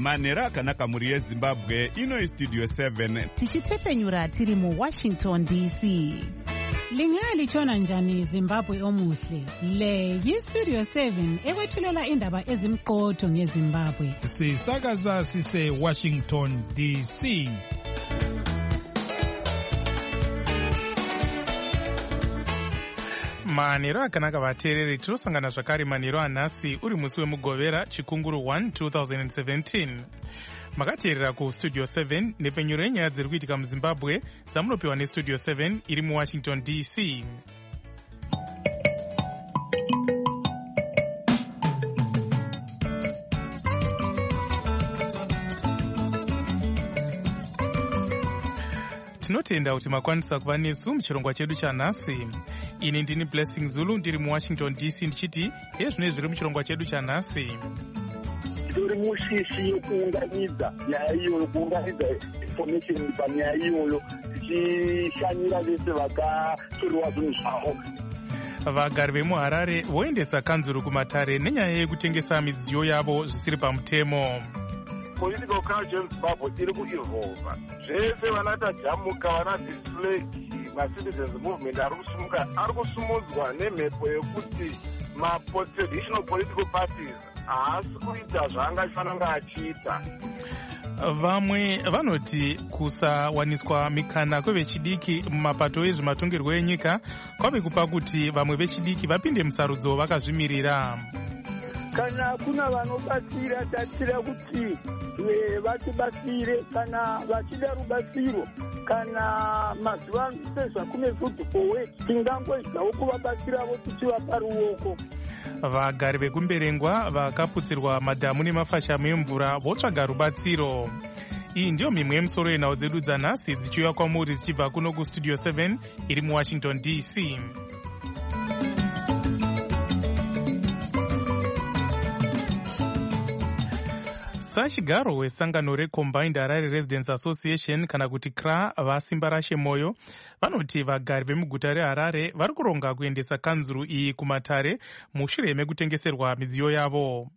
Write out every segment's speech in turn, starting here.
manhero akanaka mhuri yezimbabwe. Ino istudio 7 tichitefenyura tiri muWashington DC. Lingalitshona njani Zimbabwe omuhle? Le yistudio 7 ekwethulela indaba ezimqotho ngeZimbabwe. Sisakaza sise Washington DC. Manhero akanaka vateereri, tinosangana zvakare manhero anhasi uri musi wemugovera chikunguru 1 2017. Makateerera kustudio 7 nepfenyuro yenyaya dziri kuitika muZimbabwe dzamunopiwa nestudio 7 iri muWashington DC. Tinotenda kuti makwanisa kuva nesu muchirongwa chedu chanhasi. Ini ndini Blessing Zulu ndiri muWashington DC ndichiti ezvine zviri muchirongwa chedu chanhasi. Tori mushishi yekuunganidza nyaya iyoyo, kuunganidza information panyaya iyoyo, tichishanyira vese vakatoriwa zvinhu zvavo. Vagari vemuHarare voendesa kanzuru kumatare nenyaya yekutengesa midziyo yavo zvisiri pamutemo. Political culture muZimbabwe iri kuevolva. Zvese vanatajamuka, vana display, ma-citizens movement ari kusumudzwa nemhepo yekuti ma-traditional political parties haasi kuita zvaangafanira achiita. Vamwe vanoti kusawaniswa mikana kwevechidiki mumapato ezvematongerwo enyika kwave kupa kuti vamwe vechidiki vapinde musarudzo vakazvimirira. Kana kuna vanobatsira tatsira kuti vatibatsire, kana vachida rubatsiro, kana mazuva anosezva kune food for work, tingangoisawo kuvabatsiravo tichivapa ruoko. Vagari vekumberengwa vakaputsirwa madhamu nemafashamu emvura votsvaga rubatsiro. Iyi ndiyo mimwe yemisoro yenhau dzedu dzanhasi dzichiuya kwamuri dzichibva kuno kustudio 7 iri muWashington DC. Sachigaro wesangano reCombined Harare Residents Association kana kuti CRA vasimba rashe moyo vanoti vagari vemuguta reHarare vari kuronga kuendesa kanzuru iyi kumatare mushure mekutengeserwa midziyo yavo.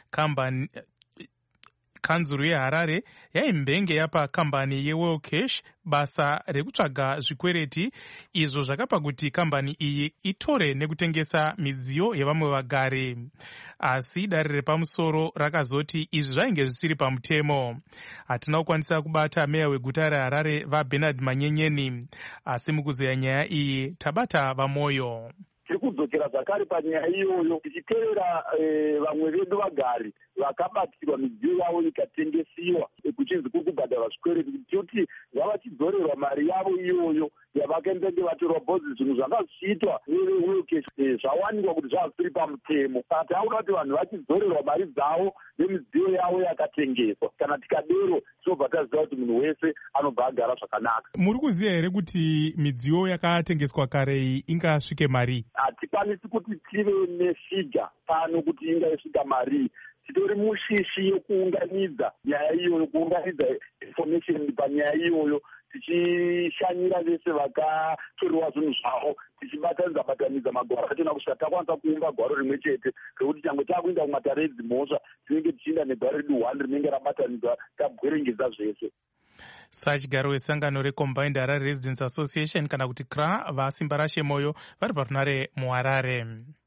Kanzuru yeHarare yaimbenge yapa kambani yeWorld Cash basa rekutsvaga zvikwereti izvo zvakapa kuti kambani iyi itore nekutengesa midziyo yevamwe vagari. Asi dare repamusoro rakazoti izvi zvainge zvisiri pamutemo. Hatina kukwanisa kubata meya weguta reHarare vaBernard Manyenyeni, asi mukuzeya nyaya iyi tabata vamoyo. Tiri kudzokera zvakare panyaya iyoyo tichiteerera vamwe vedu vagari vakabatirwa midziyo yavo ikatengesiwa kuchinzi kukubhadharwa zvikwereti, kuti vavachidzorerwa mari yavo iyoyo yavakaendenge vatorwa bhodzi. Zvinhu zvanga zvichiitwa neweWorld zvawanikwa kuti zvazvisiri pamutemo. Saka taona kuti vanhu vachidzorerwa mari dzavo nemidziyo yavo yakatengeswa. Kana tikadero tinobva taziva kuti munhu wese anobva agara zvakanaka. Muri kuziva here kuti midziyo yakatengeswa kare iyi ingasvike mari? Hatikwanisi kuti tive nefiga pano kuti ingasvika mari. Titori mushishi yekuunganidza nyaya iyoyo, kuunganidza information panyaya iyoyo, tichishanyira vese vakatoriwa zvinhu zvavo, tichibatanidza magwaro achona kusvika takwanisa kuumba gwaro rimwe chete, rekuti changwe takuinda kumatare edzimhosva tinenge tichiinda negwaro redu 1 rinenge rabatanidzwa tabwerengedza zvese. Sachigaro wesangano reCombined Harare Residents Association kana kuti CRA vasimba rashe moyo vari parunare muHarare.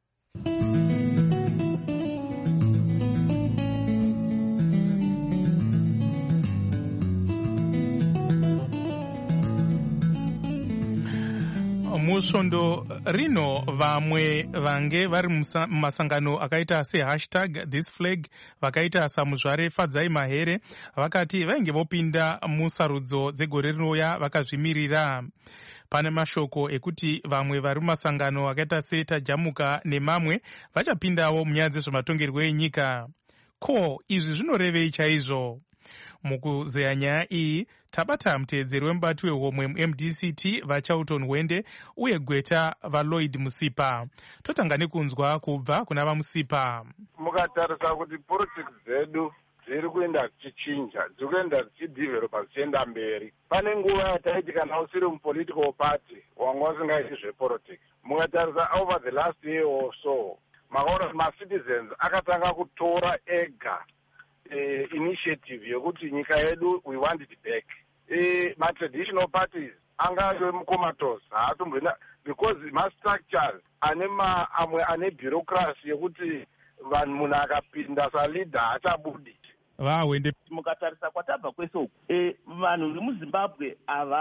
Musvondo rino vamwe vange vari mumasangano akaita #ThisFlag vakaita samuzvare Fadzai Mahere vakati vainge vopinda musarudzo dzegore rinouya vakazvimirira. Pane mashoko ekuti vamwe vari mumasangano akaita seTajamuka nemamwe vachapindawo munyaya dzezvematongerwo enyika. Ko, izvi zvinorevei chaizvo? Mukuzeya nyaya iyi tabata muteedzeri wemubati wehomwe MDCT vaCharlton Wende uye gweta vaLloyd Musipa. Totanga nekunzwa kubva kuna vaMusipa. Mukatarisa kuti politics dzedu dziri kuenda dzichichinja, dziri kuenda dzichidevelopa dzichienda mberi. Pane nguva yataiti kana usiri mupolitical party wanga usingaiti zvepolitics. Mukatarisa over the last year or so, makaona ma-citizens akatanga kutora ega initiative yokuti nyika yedu we want it back. Ma-traditional parties angave mucomatose haatomboenda because ma-structures amwe ane bureaucracy yekuti vanhu munhu akapinda saleader haachabudi. Vawende mukatarisa kwatabva kwese uku vanhu vemuzimbabwe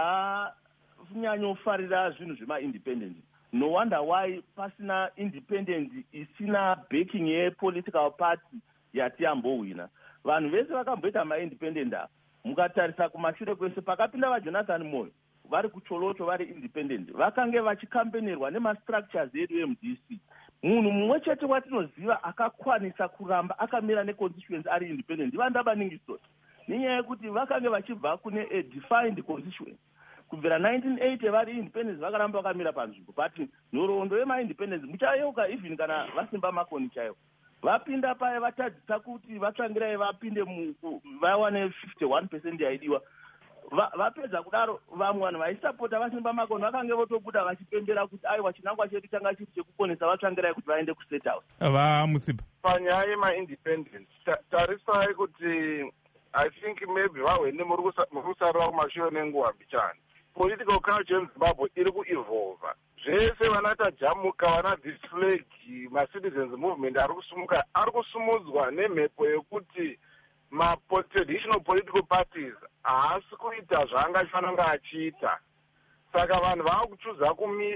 havanyanyofarira zvinhu zvema-independence. No wonder why pasina independence isina backing yepolitical party yatiyambowina. Vanhu vese vakamboita ma-independent ava mukatarisa kumashure kwese pakapinda vaJonathan Moyo vari kucholocho vari independent vakange vachikampenerwa nemastructures edu eMDC. Munhu mumwe chete watinoziva akakwanisa kuramba akamira neconstituency ari independent Vandaba Ningisoni, nenyaya yekuti vakange vachibva kune a defined constituency. Kubvira 1980 vari independence vakaramba vakamira panzvimbo, but nhoroondo yema-independence muchayeuka even kana vasimba makoni chaivo. Vapinda paya vatadzisa kuti vatsvangirai vapinde vawane 51% yaidiwa. Vapedza kudaro vamwe vanhu vaisapota vasimba makoni vakange votobuda vachipembera kuti aiwa chinangwa chedu changa chiri chekukonesa vatsvangirai kuti vaende kustate house. Vamusipa Panyaya yema-independence tarisai kuti I think maybe vahwende muri kusarira kumashure nenguva mbichana. Political culture yeMzimbabwe iri kuevolva. Zvese vanata jamuka vana this flag ma-citizens movement ari kusumudzwa nemhepo yekuti ma-traditional political parties haasi kuita zvaangafanira achiita. Saka vanhu vava kuchuza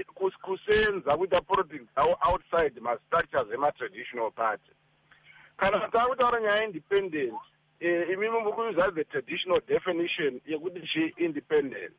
kusenza kuita politics avo outside ma-structures ema-traditional party. Kana tava kutaura nyaya independent, imimi muri kuuza the traditional definition yekuti chi-independence.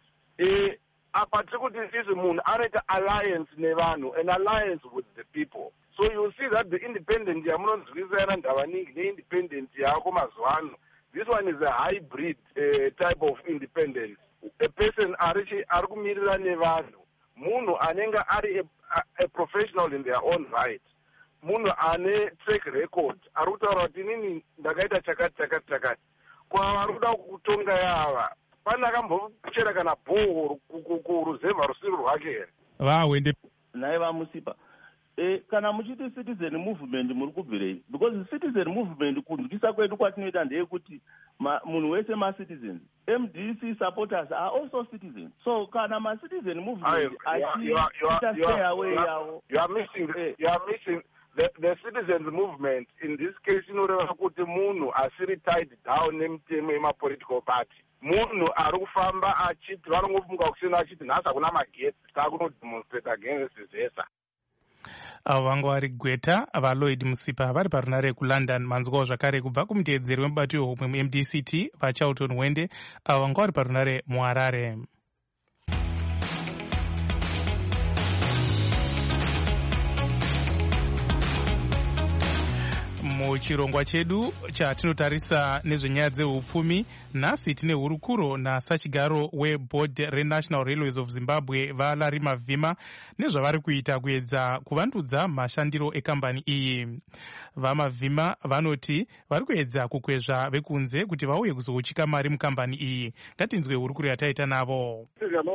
Apa tiri kuti isi munhu anoita alliance nevanhu, an alliance with the people. So you see that the independent yamunonzwisa yana Ndavaningi ne-independent yako mazuva ano, this one is a hybrid type of independence. A person ari kumirira nevanhu, munhu anenge ari a professional in their own right, munhu ane track record, ari kutaura kuti inini ndakaita chakati kwava vari kuda kutonga yava pana akambochera kana bhohoro kuruzevha rusiri rwake here. Vawende naye vamusipa kana muchiti citizen movement muri kubvirei? Because citizen movement kunzwisa kwedu kwatinoita ndeyekuti munhu wese ma-citizens. MDC supporters are also citizens. So kana ma-citizen movement achiita stay away yavo. You are missing the citizens movement in this case inoreva kuti munhu asiri tied down nemitemo yema-political party. Munhu ari kufamba achiti vanongofunga kusina achiti nhasi hakuna magetsi taakunodemonstrate against zesa. Avo vanga vari Gweta vaLloyd Musipa vari parunare kuLondon. Manzwawo zvakare kubva kumuteedzeri wemubato wehomwe MDCT vaCharlton Wende avo vanga vari parunare muHarare. Muchirongwa chedu chatinotarisa nezvenyaya dzeupfumi, nhasi tine hurukuro nasachigaro weboard reNational Railways of Zimbabwe vaLarry Mavhima nezvavari kuita kuedza kuvandudza mashandiro ekambani iyi. VaMavhima vanoti vari kuedza kukwezva vekunze kuti vauye kuzouchika mari mukambani iyi. Ngatinzwe hurukuro yataita navo.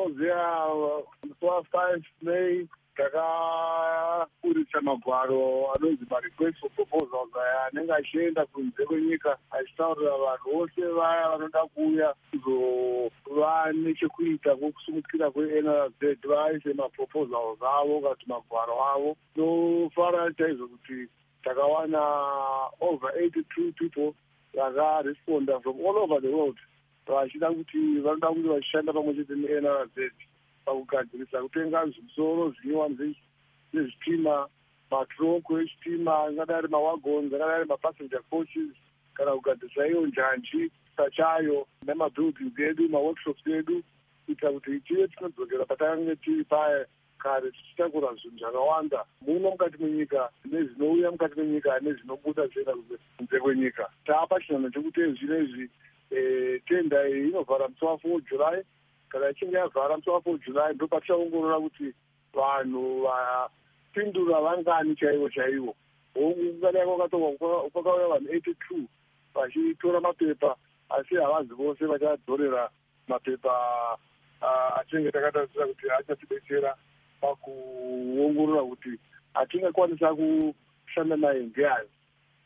Takakuritsa magwaro anonzi ma-request for proposals aya anenge achienda kunze kwenyika achitaurira vanhu vose vaya vanoda kuuya kuzova nechekuita kwekusumukira kweNRZ vaise maproposals avo kana kuti magwaro avo. Tinofara chaizvo kuti takawana over 82 people vakaresponda from all over the world vachida kuti vanoda kuti vachishanda pamwe chete neNRZ pakugadzirisa kutenga zvimusoro zvinyiwa nezvitima, matroko echitima, angadai ari mawagons, angadai ari mapassenger coaches, kana kugadzirisa iyo njanji pachayo nemabuildings edu, maworkshops edu, kuita kuti tive tinodzokera patange tiri paya kare tichitakura zvinhu zvakawanda muno mukati menyika, nezvinouya mukati menyika nezvinobuda zvienda kunze kwenyika. Taapa chinhano chekuti zvinezvi tenda iyi inovhara musi wa4 July. Kana ichinge yavhara musi wa4 July ndo patichaongorora kuti vanhu vapindura vangani chaivo. Ungadai kwakauya vanhu 82 vachitora mapepa, asi havazi vose vachadzorera mapepa atinge takatarisira kuti achatidetsera pakuongorora kuti atingakwanisa kushanda naye ngeani.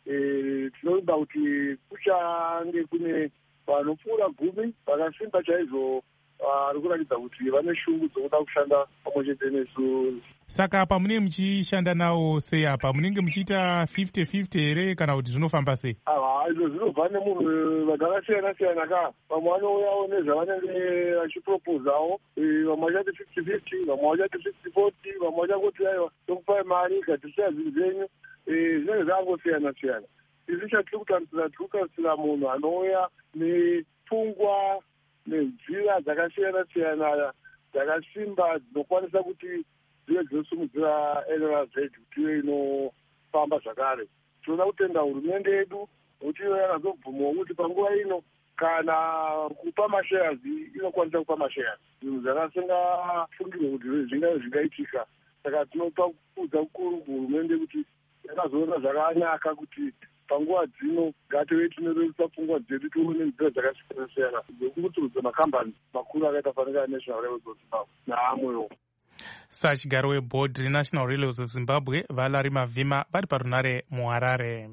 tinoda kuti kuchange kune vanopfuura 10 vakasimba chaizvo ari kuratidza kuti vane shungu dzokuda kushanda pamwe chete nesu. Saka apa munenge muchishanda nawo sei? Apa munenge muchiita 50-50 here kana kuti zvinofamba sei? Izvo zvinobva nemunhu vakasiyana-siyana ka. Vamwe vanouyawo nezvavanenge vachipropozawo, vamwe vachati 50-50, vamwe vachati 60-40, vamwe vachangoti aiwa tokupai mari gatisira zvinhu zvenyu. Zvinenge zvangosiyana-siyana. Izvi chatiri kutarisira munhu anouya nepfungwa nenzira dzakasiyana-siyana dzakasimba dzinokwanisa kuti dzive dzinosimudzira NRZ kuti ive inofamba zvakare. Tinoda kutenda hurumende yedu kuti iyo yakazobvumawo kuti panguva ino kana kupa mashares inokwanisa kupa mashares. Zvinhu zvakasingafungirwe kuti zvingaitika. Saka tinopa kudza kukuru kuhurumende kuti yakazoona zvakanaka kuti panguva dzino ngative tinorerutsa pfungwa dzedu tione nzira dzakasiyana-siyana dzekuturudza makambani makuru akaita fanika National Railways of Zimbabwe naamwewo. Sachigaro webhodhi reNational Railways of Zimbabwe Valerie Mavhima vari parunare muHarare.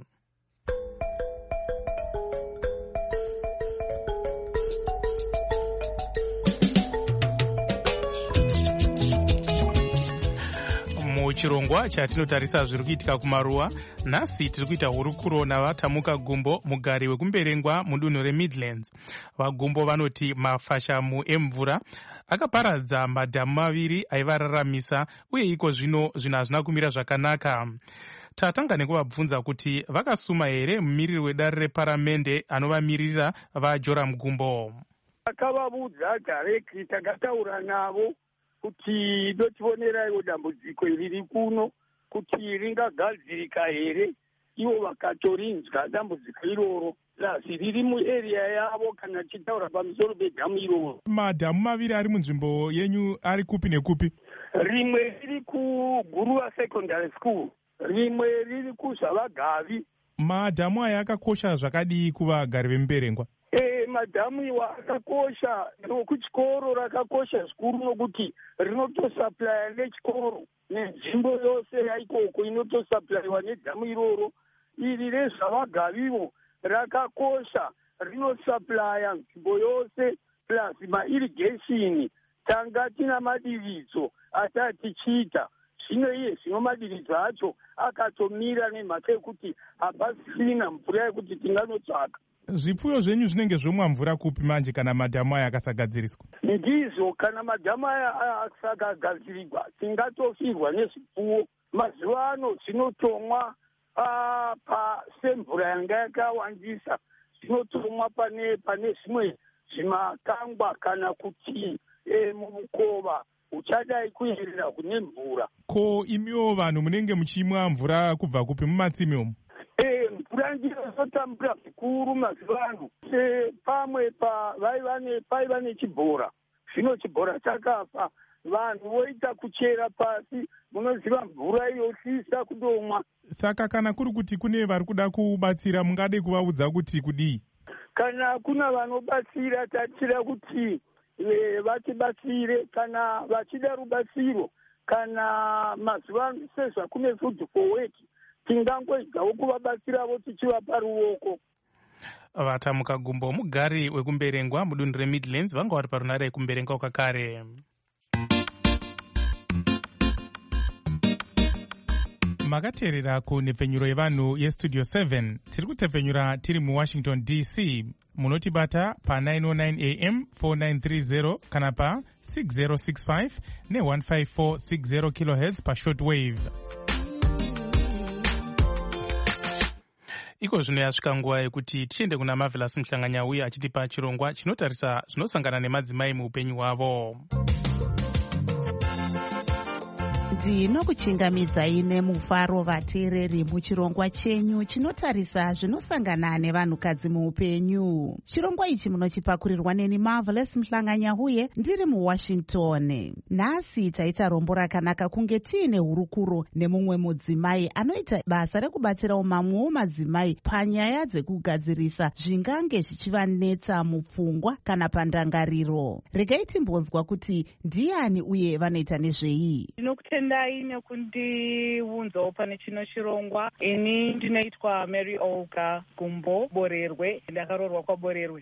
Muchirongwa chatinotarisa zviri kuitika kumaruwa, nhasi tiri kuita hurukuro navatamuka gumbo mugari wekumberengwa mudunhu reMidlands. Vagumbo vanoti mafashamu emvura akaparadza madhamu maviri aivararamisa uye iko zvino zvinhu hazvina kumira zvakanaka. Tatanga nekuvabvunza kuti vakasuma here mumiriri wedare reparamende anovamirira vaJoram Gumbo. Takavabudza dharekti, takataura navo kuti dotioneraiwo dambudziko riri kuno kuti ringagadzirika here. Ivo vakatorinzwa dambudziko iroro lazi riri muarea yavo kana tichitaura pamusoro pedhamu iroro. Madhamu maviri ari munzvimbo yenyu ari kupi nekupi? Rimwe riri kuGuruva Secondary School, rimwe riri kuZvavagavi. Madhamu aya akakosha zvakadii kuvagari vemuberengwa? Madhamu iwa akakosha, nokuchikoro rakakosha zvikuru nokuti rinotosaplaya nechikoro nenzvimbo yose yaikoko inotosaplayiwa nedhamu iroro. Iri reZvavagavivo rakakosha, rinosaplaya nzvimbo yose plus mairrigation. Tanga tina madiridzo atatichiita zvino iye zvino madiridzo acho akatomira nemhaka yekuti hapasina mvura yekuti tinganotsvaka. Zvipfuyo zvenyu zvinenge zvomwa mvura kupi manje kana madhamu aya akasagadziriswa? Ndizvo, kana madhamu aya akasagadzirirwa tingatofirwa nezvipfuwo. Mazuva ano zvinotomwa semvura yanga yakawandisa, zvinotomwa pane zvimwe zvimakangwa kana kuti mumukova uchadai kuyerera kune mvura. Ko imiwo vanhu munenge muchimwa mvura kubva kupi mumatsime umu? Mvura ndinozotambura zvikuru mazuva ano. Pamwe paiva nechibhora, zvino chibhora chakafa, vanhu voita kuchera pasi, munoziva mvura yosisa kudomwa. Saka kana kuri kuti kune vari kuda kubatsira, mungade kuvaudza kuti kudii? Kana kuna vanobatsira, tatira kuti vatibatsire kana vachida rubatsiro, kana mazuva sezvakune food for work, tingangoigawo kuvabatsiravo tichivapa ruoko. Vatamuka Gumbo mugari wekumberengwa mudunhu reMidlands vanga vari parunare yekumberengwa kakare. Makateerera kunhepfenyuro yevanhu yestudio 7. Tiri kutepfenyura tiri muWashington DC. Munotibata pa 909 AM 4930 kana pa 6065 ne15460 kHz pa shortwave. Iko zvino yasvika nguva yekuti tiende kuna Marvelous Muhlanganya uye achitipa chirongwa chinotarisa zvinosangana nemadzimai muupenyu hwavo. Ndinokuchingamidzai nemufaro vateereri muchirongwa chenyu chinotarisa zvinosangana nevanhukadzi muupenyu. Chirongwa ichi munochipakurirwa neni Marvelous Muhlanganya uye ndiri muWashington. Nhasi taita rombo rakanaka kunge tiine hurukuro nemumwe mudzimai anoita basa rekubatsirawo mamwewo madzimai panyaya dzekugadzirisa zvingange zvichivanetsa mupfungwa kana pandangariro. Regai timbonzwa kuti ndiani uye vanoita nezvei. ndinokutendai nekundiunzawo pane chino chirongwa. Ini ndinoitwa Mary Olga Gumbo Borerwe, ndakaroorwa kwaBorerwe.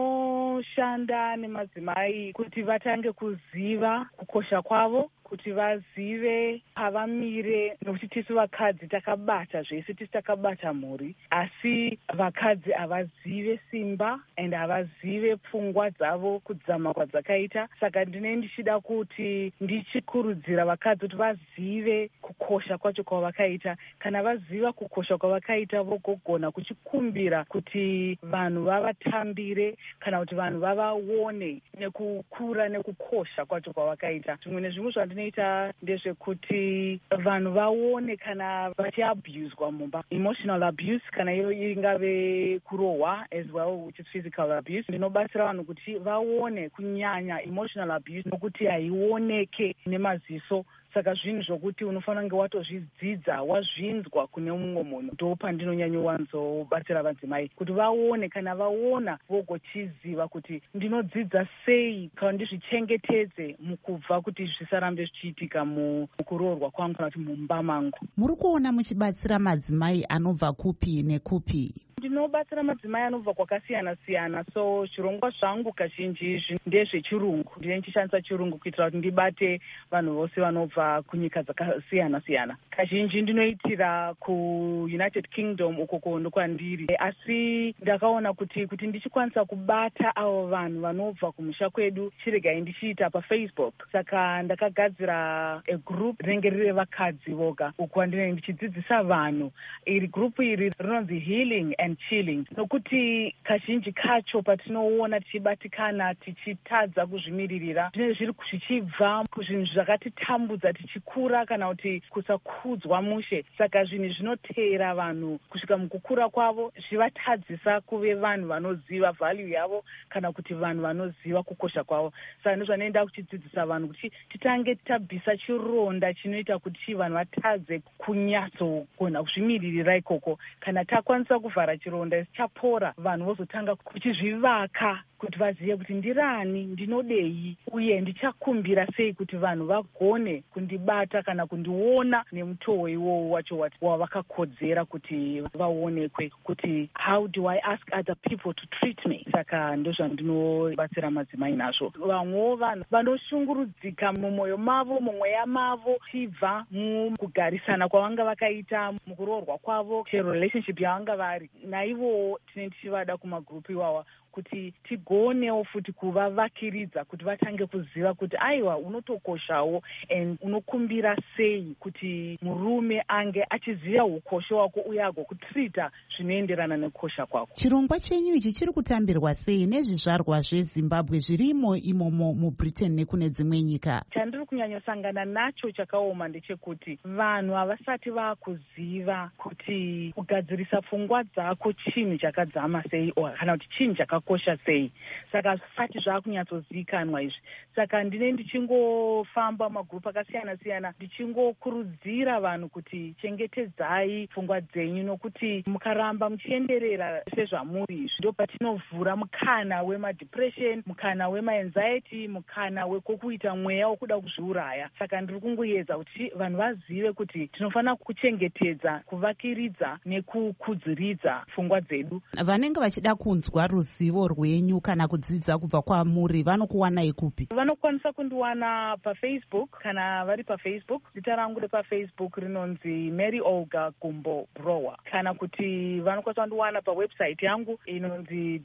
Ndinoshanda nemadzimai kuti vatange kuziva kukosha kwavo, kuti vazive pavamire, nokuti tisu vakadzi takabata zvese, tisu takabata mhuri, asi vakadzi havazive simba and havazive pfungwa dzavo kudzama kwadzakaita. Saka ndine ndichida kuti ndichikurudzira vakadzi kuti vazive kukosha kwacho kwavakaita. Kana vaziva kukosha kwavakaita, vogogona kuchikumbira kuti vanhu vavatambire kana kuti vanhu vavaone nekukura nekukosha kwacho kwavakaita. Zvimwe nezvimwe zvandinoita ndezvekuti vanhu vaone kana vachiabuswa mumba, emotional abuse, kana iyo ingave kurohwa as well which is physical abuse. Ndinobatsira vanhu kuti vaone kunyanya emotional abuse nokuti haioneke nemaziso. Saka zvinhu zvokuti unofanira kunge watozvidzidza, wazvinzwa kune mumwe munhu. Ndo pandinonyanyowanzobatsira vadzimai kuti vaone, kana vaona vogochiziva kuti ndinodzidza sei kana ndizvichengetedze mukubva kuti zvisarambe zvichiitika mukuroorwa kwangu kana kuti mumba mangu. Muri kuona muchibatsira madzimai anobva kupi nekupi? Ndinobatsira madzimai anobva kwakasiyana siyana. So zvirongwa zvangu kazhinji ndezvechirungu. Ndine ndichishandisa chirungu kuitira kuti ndibate vanhu vose vanobva kunyika dzakasiyana siyana. Kazhinji ndinoitira kuUnited Kingdom uko ndokwandiri, asi ndakaona kuti ndichikwanisa kubata avo vanhu vanobva kumusha kwedu chiregai ndichiita paFacebook. Saka ndakagadzira group rinenge riri vakadzi voga, uko ndinenge ndichidzidzisa vanhu. Iri group iri rinonzi Healing and Chilling, nokuti kazhinji kacho patinoona tichibatikana tichitadza kuzvimiririra zvinenge zviri zvichibva kuzvinhu zvakatitambudza tichikura kana kuti kusakudzwa mushe. Saka zvinhu zvinotera vanhu kusvika mukukura kwavo, zvivatadzisa kuve vanhu vanoziva value yavo kana kuti vanhu vanoziva kukosha kwavo. Saka ndozvanoenda kuchidzidzisa vanhu kuti titange tabvisa chironda chinoita kuti vanhu vatadze kunyatsogona kuzvimiririra ikoko. Kana takwanisa kuvhara chironda chapora, vanhu vozotanga kuchizvivaka kuti vazive kuti ndirani, ndinodei, uye ndichakumbira sei kuti vanhu vagone kundibata kana kundiona nemutoo iwowo wacho wavakakodzera kuti vaonekwe, kuti how do I ask other people to treat me. Saka ndozvandinobatsira madzimai nazvo. Vamwewo vanhu vanoshungurudzika mumwoyo mavo, mumweya mavo, chibva mukugarisana kwavanga vakaita, mukuroorwa kwavo, relationship yavanga vari, naivowo tine tichivada kumagrupu iwawa kuti tigonewo futi kuvavakiridza kuti vatange kuziva kuti aiwa unotokoshawo and unokumbira sei kuti murume ange achiziva ukosha wako uye agokutrita zvinoenderana nekukosha kwako. Chirongwa chenyu ichi chiri kutambirwa sei nezvizvarwa zveZimbabwe zvirimo imomo muBritain nekune dzimwe nyika? Chandiri kunyanyosangana nacho chakaoma ndechekuti vanhu havasati vakuziva kuti kugadzirisa pfungwa dzako chinhu chakadzama sei kana kuti chinhu chakakosha sei. Saka hazvisati zvakunyatsozivikanwa izvi. Saka ndine ndichingofamba magrupu akasiyana siyana ndichingokurudzira vanhu kuti chengetedzai pfungwa dzenyu, nokuti mukaramba muchienderera sezvamuri izvi ndo patinovhura mukana wemadepression, mukana wemaanxiety, mukana wekokuita mweya wokuda kuzviuraya. Saka ndiri kungoedza kuti vanhu vazive kuti tinofanira kuchengetedza, kuvakiridza nekukudziridza pfungwa dzedu. Vanenge vachida kunzwa ruzivo rwenyu kana kudzidza kubva kwamuri vanokuwanai kupi? Vanokwanisa kundiwana paFacebook. Kana vari paFacebook, zita rangu repaFacebook rinonzi Mary Olga Gumbo Brower. Kana kuti vanokwanisa kundiwana pawebsite yangu inonzi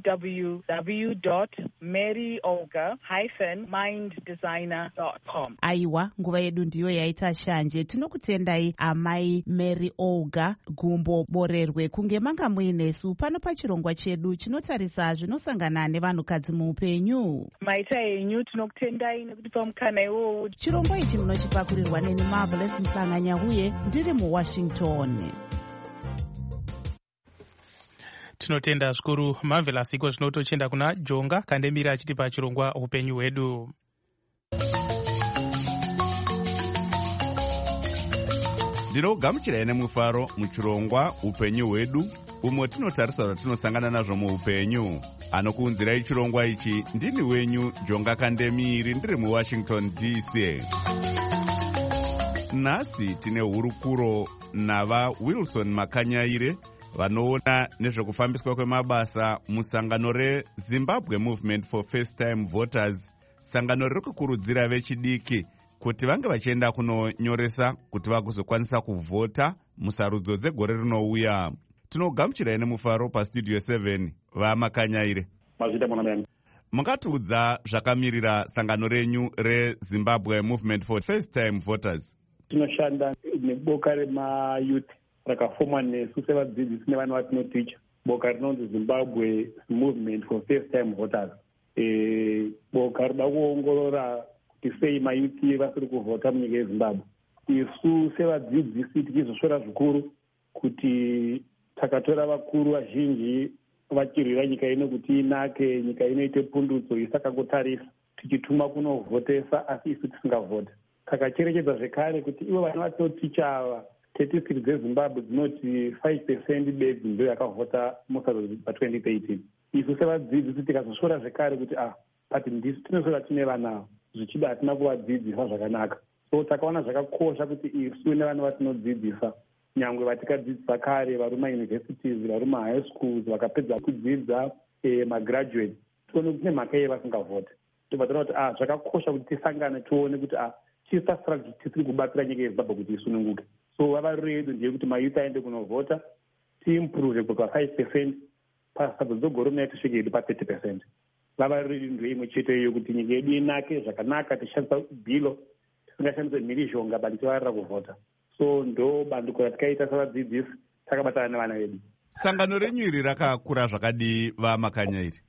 www.maryolga-minddesigner.com. Aiwa, nguva yedu ndiyo yaita shanje. Tinokutendai amai Mary Olga Gumbo Borerwe kunge manga muinesu pano pachirongwa chedu chinotarisa zvinosangana nevanhukadzi muupenyu. Maita yenyu tinokutendai nekutipa mukana iwowo. Chirongwa ichi munochipakurirwa neni Marvelous Mhlanga-Nyahuye ndiri muWashington. Tinotenda zvikuru Marvelous. Iko zvino tochienda kuna Jonga Kandemira achitipa chirongwa upenyu hwedu. Ndinogamuchirai nemufaro muchirongwa upenyu hwedu, umwe tinotarisa zvatinosangana nazvo muupenyu. Anokuunzirai chirongwa ichi ndini wenyu Jonga Kandemiri ndiri muWashington DC. Nhasi tine hurukuro nava Wilson Makanyaire vanoona nezvekufambiswa kwemabasa musangano reZimbabwe Movement for First Time Voters, sangano riri kukurudzira vechidiki kuti vange vachienda kunonyoresa kuti vagozokwanisa kuvhota musarudzo dzegore rinouya. Tinogamuchirai nemufaro pastudio 7 vaMakanyaire. Mazvita mwana wangu. Mungatiudza zvakamirira sangano renyu reZimbabwe Movement for First Time Voters? Tinoshanda neboka remayuth rakafomwa nesu sevadzidzisi nevana vatinoticha. Boka rinonzi Zimbabwe Movement for First Time Voters. Boka rida kuongorora kuti sei mayuthi vasiri kuvhota munyika yeZimbabwe. Isu sevadzidzisi tichizosvora zvikuru kuti takatora vakuru vazhinji vachirwira nyika ino kuti inake, nyika inoite pundutso isakangotarisa, tichituma kunovhotesa asi isu tisingavhota. Takacherechedza zvekare kuti ivo vana vatinoticha ava, statistics dzeZimbabwe dzinoti 5% bedzi ndo yakavhota musarudzo pa2013. Isu sevadzidzisi tikazosvora zvekare kuti pati ndisu tinosvora tine vana zvichida hatina kuvadzidzisa zvakanaka. So takaona zvakakosha kuti isu nevana vatinodzidzisa, nyangwe vatikadzidzisa kare vari mauniversities, vari mahigh schools, vakapedza kudzidza magraduate, tione kuti nemhaka iye vasingavhoti. Tobva kuti zvakakosha kuti tisangane tione kuti chisa strategy tisiri kubatsira nyika yeZimbabwe kuti isununguke. So vava redu ndiye kuti mayuth aende kunovhota, tiimprove kubva 5% pasadzo dzegore rinouya tisvike hedu pa30%. Vava redu ndoimwe chete iyo kuti nyika yedu inake zvakanaka, tishandisa bhilo, tisingashandise mhirizhonga bali tivarira kuvhota. So ndo bandiko ratikaita savadzidzisi takabatana nevana vedu. Sangano renyu iri rakakura zvakadii vaMakanyaire?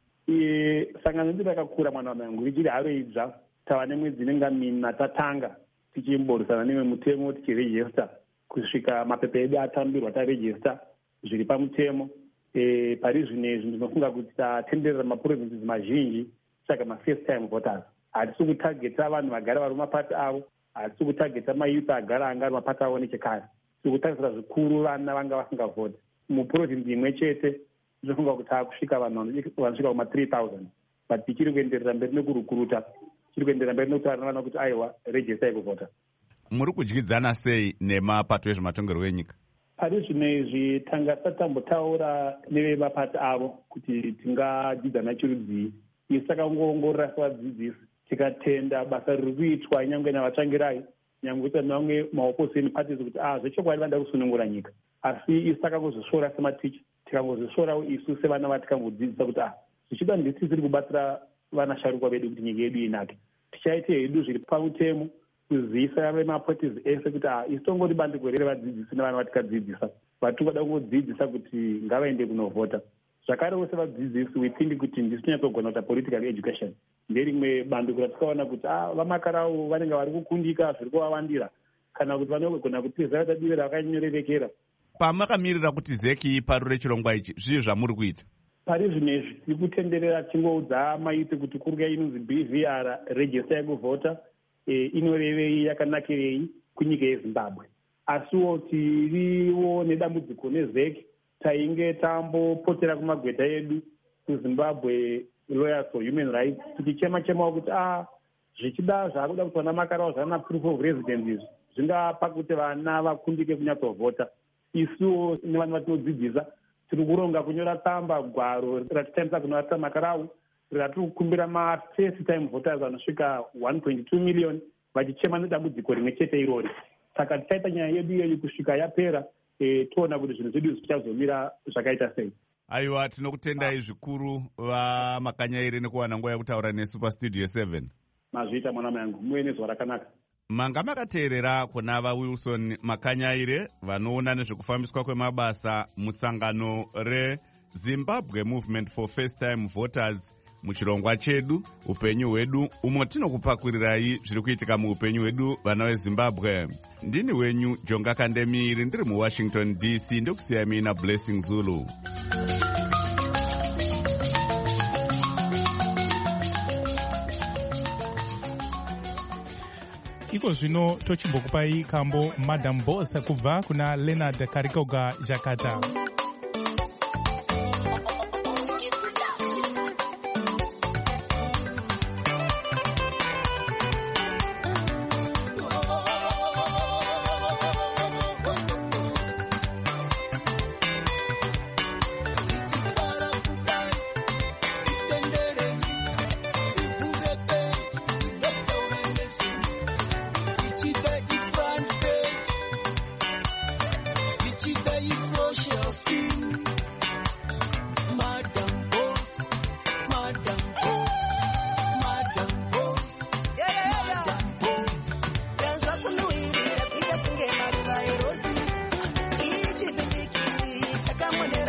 Sangano redu rakakura mwana wangu, richiri haro idzva. Tava nemwedzi inenge mina tatanga tichimborisana nemwe mutemo tichirejista kusvika mapepa edu atambirwa tarejista zviri pamutemo. Pari zvinezvi ndinofunga kuti tatenderera maprovinces mazhinji saka ma-first time voters. Hatisi kutageta vanhu vagara vari mumapati avo, hatisi kutageta mayuth agara anga ari mapati avo nechekare. Tiri kutarisira zvikuru vana vanga vasingavhoti. Muprovinsi imwe chete ndinofunga kuti takusvika vanhu vanosvika kuma-3000, but tichiri kuenderera mberi nekurukuruta, tiri kuenderera mberi nekutaura navana kuti aiwa registai kuvhota. Muri kudyidzana sei nemapato ezvematongerwo enyika? Pari zvinezvi tanga tatambotaura nevemapati avo kuti tingadyidzana chirudzii. Isu takangoongorora sevadzidzisi tikatenda basa riri kuitwa nyangwe navatsvangirai, nyangwe kuita nevamwe maopposition parties kuti zvechokwadi vanoda kusunungura nyika. Asi isu takangozvisvora sematicha, tikangozvisvorawo isu sevana vatikangodzidzisa kuti zvichida ndisi tiri kubatsira vanasharukwa vedu kuti nyika yedu inake. Tichaite hedu zviri pamutemo kuziisa vemaparties ese kuti isu tongoti bandiko revadzidzisi nevana vatikadzidzisa, vatingoda kungodzidzisa kuti ngavaende kunovhota. Zvakarewo sevadzidzisi we think kuti ndisi tinyatsogona kuita political education. Nderimwe bandiko ratikaona kuti vamakarawo vanenge vari kukundika zviri kuvavandira, kana kuti vanogona kutiza divi rakanyorerekera. Pamakamirira kuti zeki paru rechirongwa ichi, zvii zvamuri kuita? Pari zvinezvi tiri kutenderera tingoudza mayuth kuti kuri inonzi BVR register yekuvhota inorevei, yakanakirei kunyika yeZimbabwe. Asiwo tiriwo nedambudziko nezeki, tainge tambopotera kumagweta edu kuZimbabwe Lawyers for Human Rights tichichema-chemawo kuti zvichida zvaakuda kuti vana makarawo zvana proof of residence zvingapa kuti vana vakundike kunyatsovhota. Isuwo nevanhu vatinodzidzisa tiri kuronga kunyora tsamba gwaro ratitambisa kunovata makarawu, ratiri kukumbira ma-first time voters vanosvika 1.2 million vachichema nedambudziko rimwe chete irori. Saka tichaita nyaya yedu iyoyi kusvika yapera, toona kuti zvinhu zvedu zvichazomira zvakaita sei. Aiwa, tinokutendai zvikuru vaMakanyaire nekuwana nguva yekutaura nesu pastudio 7. Mazviita mwana mangu, muve nezuva rakanaka. Manga makateerera kuna vaWilson Makanyaire vanoona nezvekufambiswa kwemabasa musangano reZimbabwe Movement for First Time Voters muchirongwa chedu upenyu hwedu, umo tinokupakwirirai zviri kuitika muupenyu hwedu vana veZimbabwe. Ndini wenyu Jonga Kandemiri, ndiri muWashington DC, ndokusiyai mina Blessing Zulu. Iko zvino tochimbokupai kambo Madam Boss kubva kuna Leonard Karikoga Jakarta.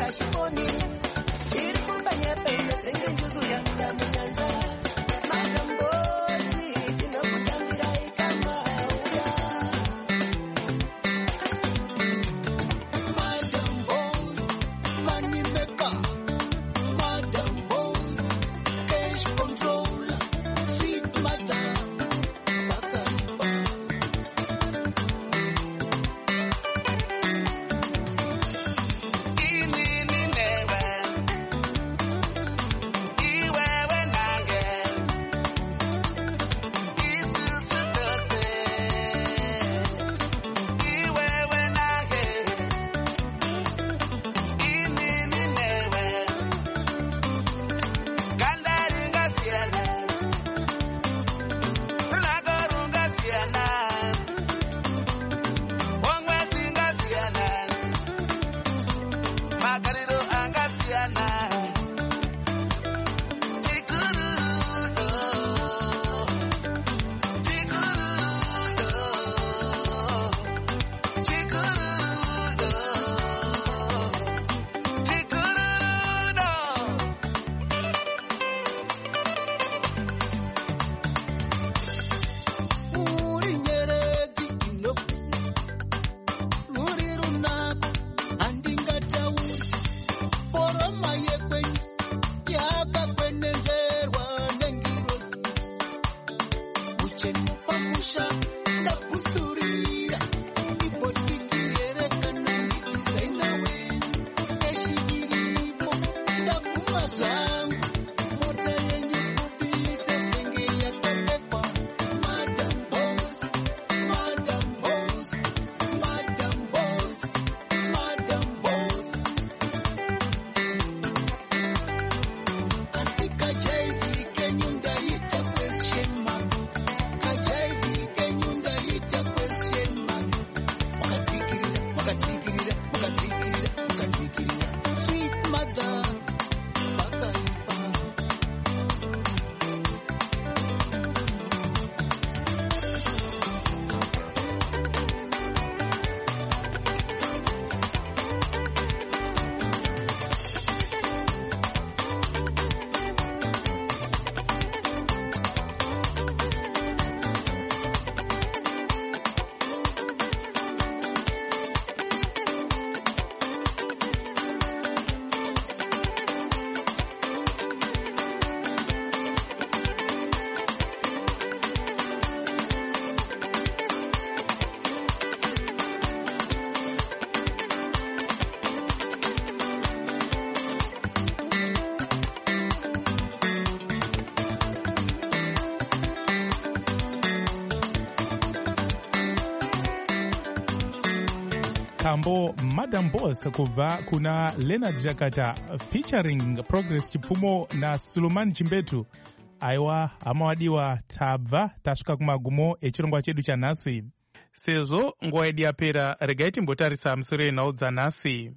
Kambo Madam Boss kubva kuna Leonard Jakata featuring Progress Chipfumo na Suleiman Chimbetu. Aiwa amawadiwa tabva tasvika kumagumo echirongwa chedu chanhasi. Sezvo nguva yedu yapera, regai timbotarisa musoro enhau dzanhasi.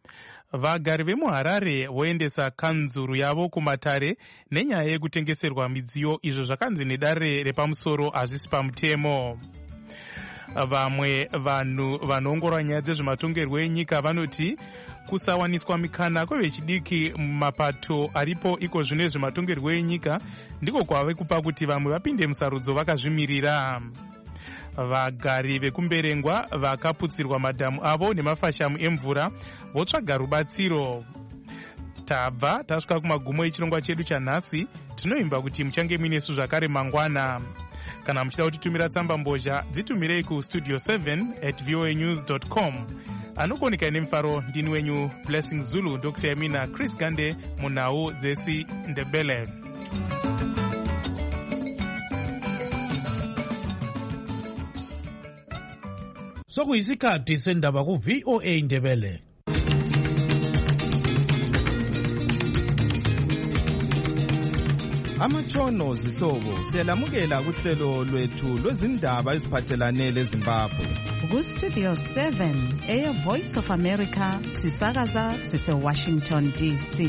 Vagari vemuHarare voendesa kanzuru yavo kumatare nenyaya yekutengeserwa midziyo, izvo zvakanzi nedare repamusoro hazvisi pamutemo. Vamwe vanhu vanoongorora nyaya dzezvematongerwo enyika vanoti kusawaniswa mikana kwevechidiki mumapato aripo iko zvino ezvematongerwo enyika ndiko kwave kupa kuti vamwe vapinde musarudzo vakazvimirira. Vagari vekumberengwa vakaputsirwa madhamu avo nemafashamu emvura votsvaga rubatsiro. Tabva tasvika kumagumo echirongwa chedu chanhasi. Tinoimba kuti muchange muinesu zvakare mangwana. Kana muchida kutitumira tsamba mbozha dzitumirei kustudio 7@voanews.com. Anokoneka nemufaro ndini wenyu Blessing Zulu, ndokusiyamina Chris Gande munhau dzesi Ndebele. Sokuyisikhathi sendaba ku VOA Ndebele. Amatshono zihlobo siyalamukela kuhlelo lwethu lwezindaba eziphathelane leZimbabwe. Ku Studio 7 Voice of America sisakaza sise Washington DC.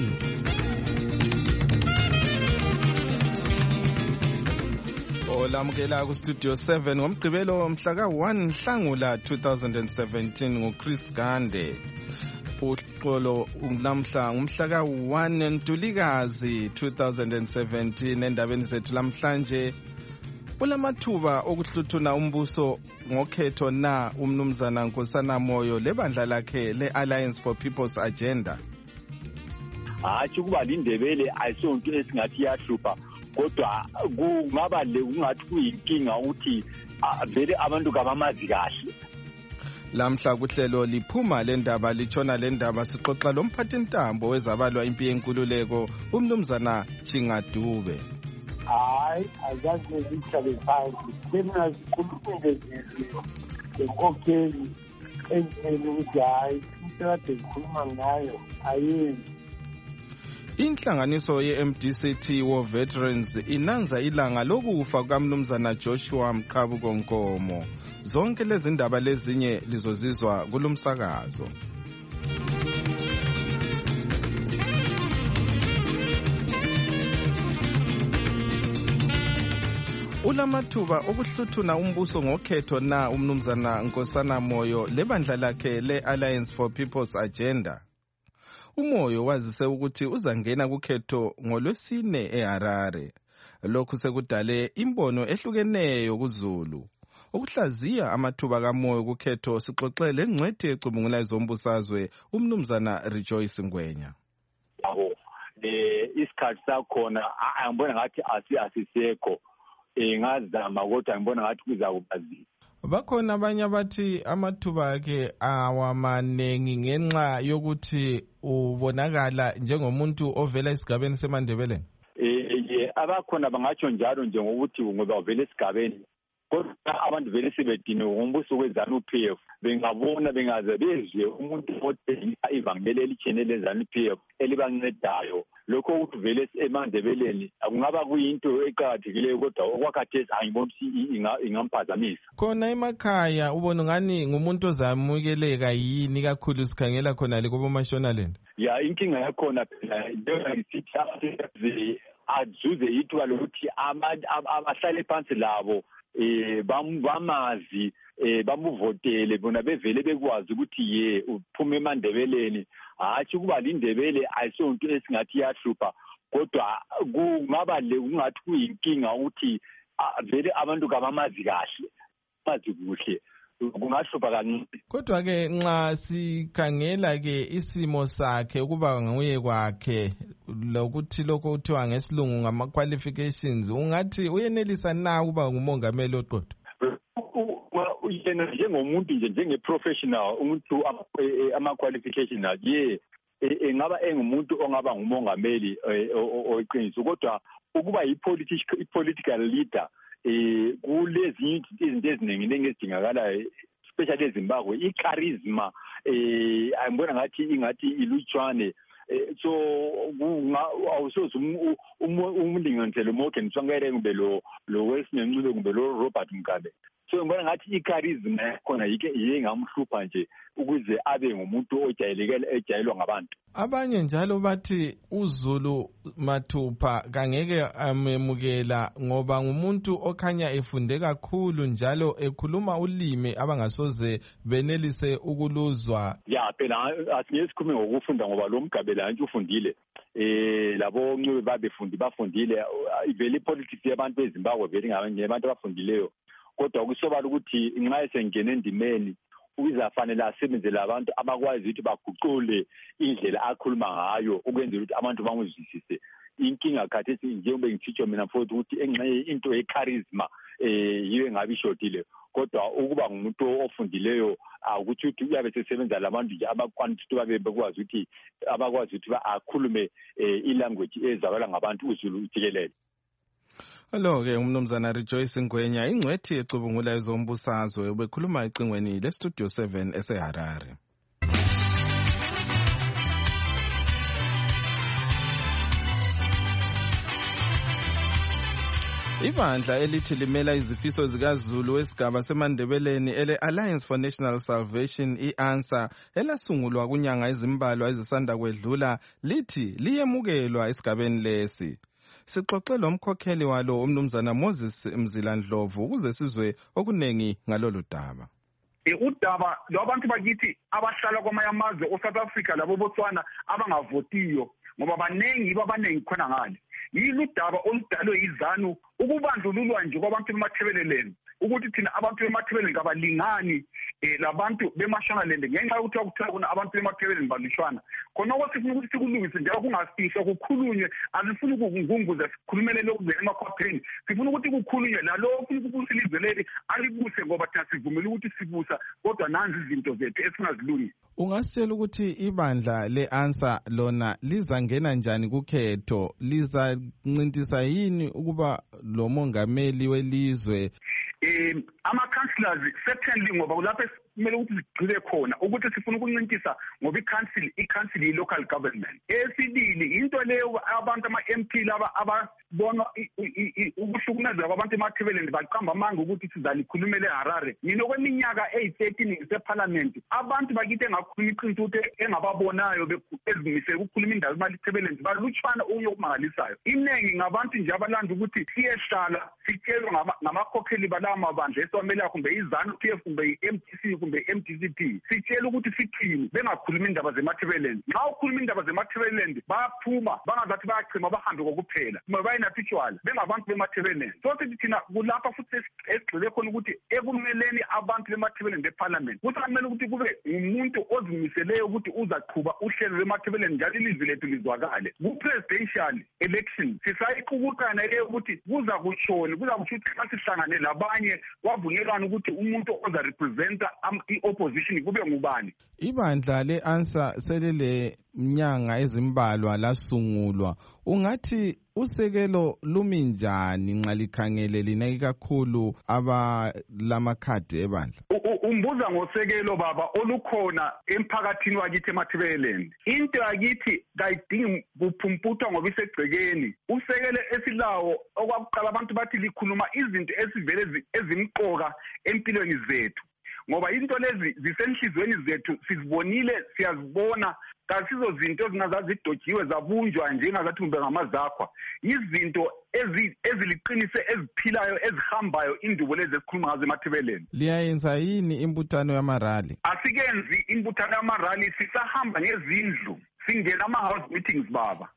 Olamukela ku Studio 7 ngomgqibelo mhla ka 1 Nhlangula 2017 nguChris Gande. uxolo namhla ngumhla ka-1 Ntulikazi 2017. Endabeni zethu lamhlanje, ulamathuba okuhluthuna umbuso ngokhetho na umnumzana Nkosana Moyo lebandla lakhe le-Alliance for People's Agenda? Hatshi ukuba lindebele ayisonto esingathi iyahlupha, kodwa kungaba kungathi kuyinkinga ukuthi vele abantu kabamazi kahle. Lamhla kuhlelo liphuma lendaba litshona lendaba sixoxa lomphathintambo wezabalwa impi yenkululeko umnumzana Chingadube. Hayi, azazi nezihlale phansi mina zikhulume ngenkokheli endleni ukuthi hayi into kade ngikhuluma ngayo ayenzi. Inhlanganiso ye-MDCT War Veterans inanza ilanga lokufa kukamnumzana Joshua Mqhabuko Nkomo. Zonke lezi ndaba lezinye lizozizwa kulomsakazo. Ulamathuba okuhluthuna umbuso ngokhetho na umnumzana Nkosana Moyo lebandla lakhe le-Alliance for People's Agenda? Umoyo wazise ukuthi uzangena kukhetho ngoLwesine eHarare. Lokhu sekudale imbono ehlukeneyo kuZulu. Ukuhlaziya amathuba kaMoyo kukhetho sixoxele ngcwethi ecubungula izombusazwe umnumzana Rejoice Ngwenya. Isikhathi sakhona angibona ngathi asisekho. Ngazama kodwa ngibona ngathi kuzakubazi. Bakhona abanye abathi amathuba akhe awamanengi ngenxa yokuthi ubonakala njengomuntu ovela esigabeni seMandebeleni. Abakhona bangatsho njalo njengokuthi ngoba uvela esigabeni, kodwa abantu vele sebediniwe ngombuso weZANU-PF bengabona bengaze bezwe umuntu othengisa ivangeli elitshene leZANU-PF elibancedayo. Lokho ukuthi vele eMandebeleni akungaba kuyinto eqhakathekileyo, kodwa okwakhathesi angiboni ingamphazamisa. Khona emakhaya ubona ngani ngumuntu ozamukeleka yini kakhulu sikhangela khona le kuboMashonaland? Ya, inkinga yakhona phela njengoba ngisithi azuze ithuba lokuthi abahlale phansi labo bamazi bamuvotele bona bevele bekwazi ukuthi uphume eMandebeleni. Hatshi ukuba lindebele ayisonto esingathi iyahlupha, kodwa kungaba kungathi kuyinkinga ukuthi vele abantu kabamazi kahle, bazi kuhle, kungahlupha kancane. Kodwa ke nxa sikhangela ke isimo sakhe ukuba nguye kwakhe lokuthi lokho kuthiwa ngesilungu ngama-qualifications, ungathi uyenelisa na ukuba ngumongameli oqotho? Yena njengomuntu nje njenge-professional umuntu ama-qualifications engaba engumuntu ongaba ngumongameli oyiqiniso, kodwa ukuba i-political leader kulezinye izinto eziningi ezidingakalayo, especially eZimbabwe, i-charisma angibona ngathi ilutshwane. So awusoze umlinganisele Morgan Tsvangirai kumbe lo Wesley Ncube kumbe lo Robert Mugabe. So ngibona ngathi i-charisma yakhona yike engamhlupha nje ukuze abe ngumuntu ojayelwa ngabantu. Abanye njalo bathi uZulu mathupha kangeke amemukela ngoba ngumuntu okhanya efunde kakhulu njalo ekhuluma ulimi abangasoze benelise ukuluzwa. Ya phela asingeke sikhulume ngokufunda ngoba lo Mugabe la nje ufundile. Labo Ncube bafundile ivele politics yabantu eZimbabwe vele ngabantu abafundileyo. Kodwa kusobala ukuthi nxa esengena endimeni uzafanele asebenzele abantu abakwazi ukuthi baguqule indlela akhuluma ngayo ukwenzela ukuthi abantu bamuzwisise. Inkinga khathesi njengoba ngithitsho mina futhi ukuthi engxenye into ye-charisma yiyo engabe ishodile, kodwa ukuba ngumuntu ofundileyo ukuthi uyabe sesebenza labantu nje abakwanisa ukuthi bakwazi ukuthi akhulume ilanguage ezwakala ngabantu uZulu jikelele. Hello-ke umnumzana Rejoice Ngwenya, ingcwethi ecubungula ezombusazwe, ubekhuluma ecingweni leStudio 7 eseHarare. Ibandla elithi limela izifiso zikaZulu esigaba seMandebeleni ele-Alliance for National Salvation, i-ANSA, elasungulwa kunyanga ezimbalwa ezisanda kwedlula, lithi liyemukelwa esigabeni lesi. Sixoxe lomkhokheli walo umnumzana Moses Mzila Ndlovu ukuze sizwe okunengi ngalolu daba. udaba lwabantu bakithi abahlala kwamanye amazwe o-South Africa labo Botswana abangavotiyo ngoba baningi khona ngale yilo udaba oludalwe izanu ukubandlululwa nje kwabantu bemathebeleleni ukuthi thina abantu bemathebeleni kabalingani labantu beMashonaland ngenxa yokuthi kuthiwa kuna abantu bemathebeleni balishwana khona okusifuna ukuthi sikulungise njengoba kungasifihla kukhulunywe asifuni ukungunguza sikhulumele lokuvela emakhwapheni sifuna ukuthi kukhulunywe nalokho ufuna ukubusa ilizwe leli alibuse ngoba thina sivumela ukuthi sibusa kodwa nanzi izinto zethu esingazilungisa. Ungasitshela ukuthi ibandla le-ANSA lona lizangena njani kukhetho, lizancintisa yini ukuba lo mongameli welizwe? Ama-councillors certainly ngoba lapho kumele ukuthi sigcile khona ukuthi sifuna ukuncintisa ngoba i-council yi-local government. Esibili into leyo abantu ama-MP laba ababona ukuhlukumezeka kwabantu emathebeleni baqamba amanga ukuthi sizalikhulumela eHarare. Mina okweminyaka eyi-13 ngisephalamenti abantu bakithi engakhuluma iqiniso ukuthi engababonayo ezimisele ukukhuluma indaba emathebeleni balutshwana okunye okumangalisayo. Iningi ngabantu nje abalanda ukuthi siyehlala sitshelwe ngamakhokheli balawa mabandla esiwamelayo kumbe iZANU-PF kumbe i-MTC kumbe MDCP sitshela ukuthi sithini bengakhuluma indaba zemathebeleni. Nxa ukhuluma indaba zemathebeleni bayaphuma bangazathi bayachima bahambe kokuphela bayinapitshwala bengabantu bemathebeleni. So sithi thina kulapha futhi esigxile khona ukuthi ekumeleni abantu bemathebeleni beparliament kusamele ukuthi kube umuntu ozimiseleyo ukuthi uzaqhuba uhlelo lwemathebeleni njalo ilizwi lethu lizwakale ku-presidential election. Sisayiqukukana ukuthi kuza kutsho ukuthi xa sihlangane labanye kwavunyelwana ukuthi umuntu ozarepresenta i-opposition kube ngubani. Ibandla le-ANSA selele mnyanga ezimbalwa lasungulwa. Ungathi usekelo lumi njani nxa likhangele lina ikakhulu abalamakhadi ebandla? Umbuza ngosekelo baba olukhona emphakathini wakithi emathebeleni. Into yakithi kayidingi kuphumputha ngoba isegcekeni. Usekelo esilawo okwakuqala abantu bathi likhuluma izinto esivele ezimqoka empilweni zethu. Ngoba into lezi zisenhlizweni zethu sizibonile siyazibona kasizo zinto ezingazazidojiwe zabunjwa nje engazathi kumbe ngamazakhwa izinto eziliqinise eziphilayo ezihambayo indubo lezi esikhuluma ngazo emathebeleni. Liyayenza yini imbuthano yamarali? Asikenzi imbuthano yamarali sisahamba ngezindlu singena ama-house meetings baba.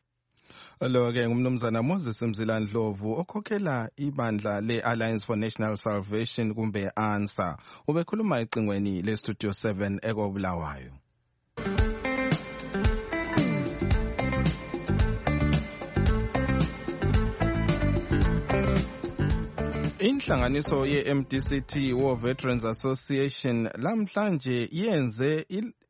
Lo-ke ngumnumzana Moses Mzilandlovu okhokhela ibandla le-Alliance for National Salvation kumbe ANSA. Ubekhuluma ecingweni le-Studio 7 ekobulawayo. Inhlanganiso ye-MDCT War Veterans Association lamhlanje yenze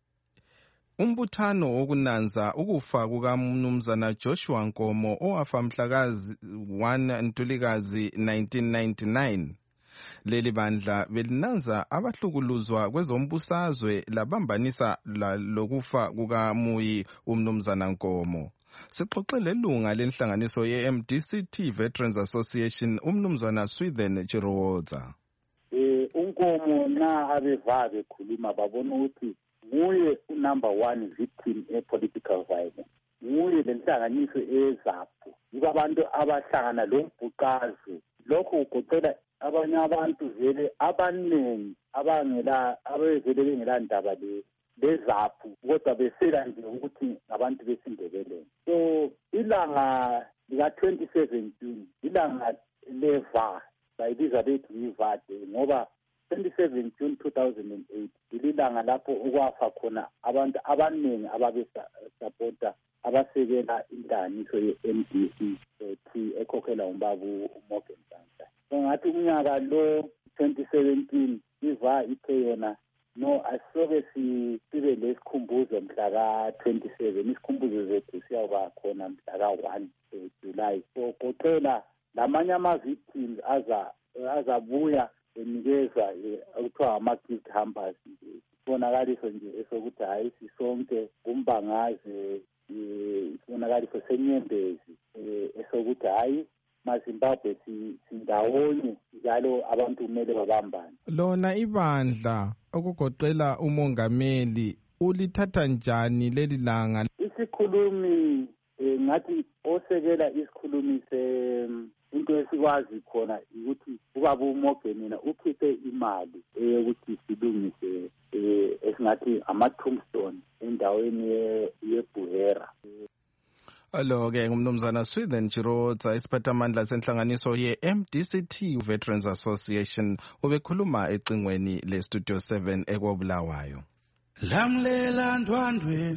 umbuthano wokunanza ukufa kukamnumzana Joshua Nkomo owafa mhlakazi 1 Ntulikazi 1999. Leli bandla belinanza abahlukuluzwa kwezombusazwe labambanisa lokufa kukaMuyi umnumzana Nkomo. Sixoxele lunga lenhlanganiso ye-MDCT Veterans Association umnumzana Swithen Chirowoza. Unkomo na abeva bekhuluma babona ukuthi nguye number 1 victim e-political violence. Nguye lenhlanganiso ezapho. Yibo abantu abahlangana lombhuqazi. Lokho kugoqela abanye abantu vele abaningi abevele bengela ndaba lezaphu kodwa besela nje ukuthi abantu besindebeleni. So ilanga lika-2017 ilanga leva bayibiza bethi yivade ngoba 27 June 2008 ililanga lapho okwafa khona abantu abaningi ababesapota abasekela inhlanganiso ye-MDCT ekhokhela umbabu Morgan Santa. So ngathi umnyaka lo 2017 iva ithe yona no asobe sibe lesikhumbuzo mhla ka-27 isikhumbuzo zethu siyawuba khona mhla ka-1 July. So koqela lamanye ama-victims azabuya enikeza okuthiwa ama-gift hampers isibonakaliso nje esokuthi hhayi sisonke kumbangaze isibonakaliso senyembezi esokuthi hhayi maZimbabwe sindawonye njalo abantu kumele babambane. Lona ibandla okugoqela umongameli ulithatha njani leli langa? Isikhulumi ngathi osekela isikhulumi into esikwazi khona ukuthi ubaba uMorgan ukhiphe imali ukuthi silungise esingathi ama-tombstone endaweni yeBuhera. Alo-ke ngumnumzana Swithen Chirotsa, isiphathamandla senhlanganiso ye-MDCT Veterans Association, ubekhuluma ecingweni le-Studio 7 eKobulawayo. Lamlela ndwandwe,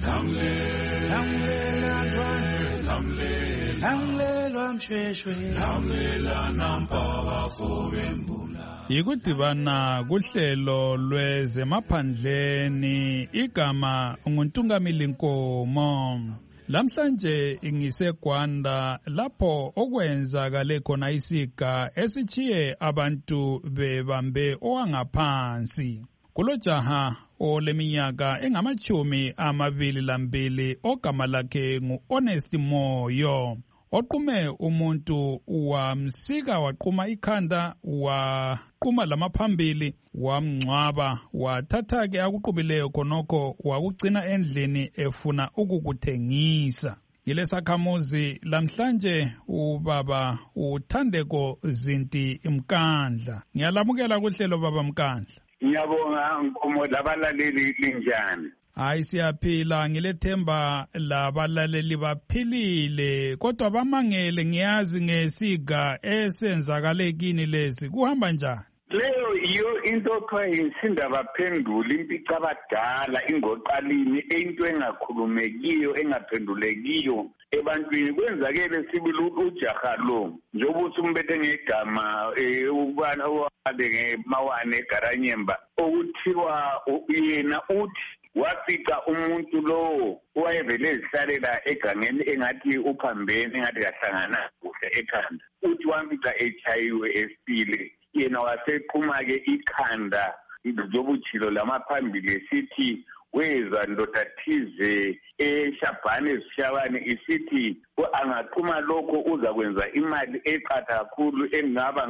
lamlela ndwandwe, lamlelwa mshweshwe, lamlela nampaba fobembula. Yikudibana kuhlelo lwezemaphandleni, igama nguNtungamili Nkomo. Lamhlanje ngiseGwanda lapho okwenzakale khona isiga esichiye abantu bebambe owangaphansi. Kulo jaha oleminyaka engama-22 ogama lakhe ngu-Honest Moyo, oqume umuntu wamsika waquma ikhanda waquma lamaphambili wamngcwaba, wathatha-ke akuqubileyo khonokho wakugcina endlini efuna ukukuthengisa. Ngilesakhamuzi lamhlanje ubaba uThandeko Zinti Mkandla. Ngiyalamukela kuhlelo baba Mkandla. Ngiyabonga Nkomo, labalaleli linjani? Hayi siyaphila, ngilethemba labalaleli baphilile, kodwa bamangele ngiyazi ngesiga esenzakale kini lesi, kuhamba njani? Leyo iyo into okuthiwa insindabaphenduli, impica abadala, ingoqalini, into engakhulumekiyo, engaphendulekiyo ebantwini. Kwenzakele sibili ujaha lo njengoba uthi umbethe ngegama ubana owade ngemawane eGaranyemba, okuthiwa yena uthi wafica umuntu lo owayevele ezihlalela egangeni engathi uphambene, engathi kahlangana kuhle ekhanda. Uthi wamfica echayiwe esile, yena wasequma-ke ikhanda njengobuchilo lamaphambili esithi wezwa ndoda thize eShabhane eSishabane isithi angaquma lokho uzakwenza imali eqatha kakhulu engaba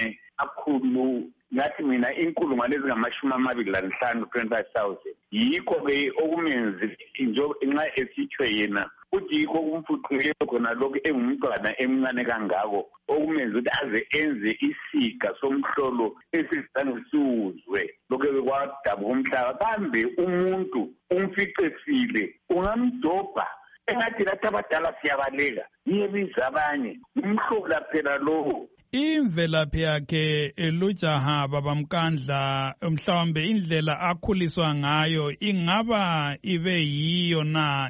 akhulu, ngathi mina inkulungwane ezingama-25,000, 25,000. Yikho-ke okumenzi nxa esithwe yena uthi yikho kumfuqile khona lokhu engumntwana emncane kangako okumenza ukuthi aze enze isiga somhlolo esizange siwuzwe lokhu kwadabuka umhlaba. Kambe umuntu umficefile ungamdobha engathi lathi abadala siyabaleka niyebiza abanye umhlola phela lowo. Imvelaphi yakhe lujaha baba Mkandla, mhlawumbe indlela akhuliswa ngayo ingaba ibe yiyo na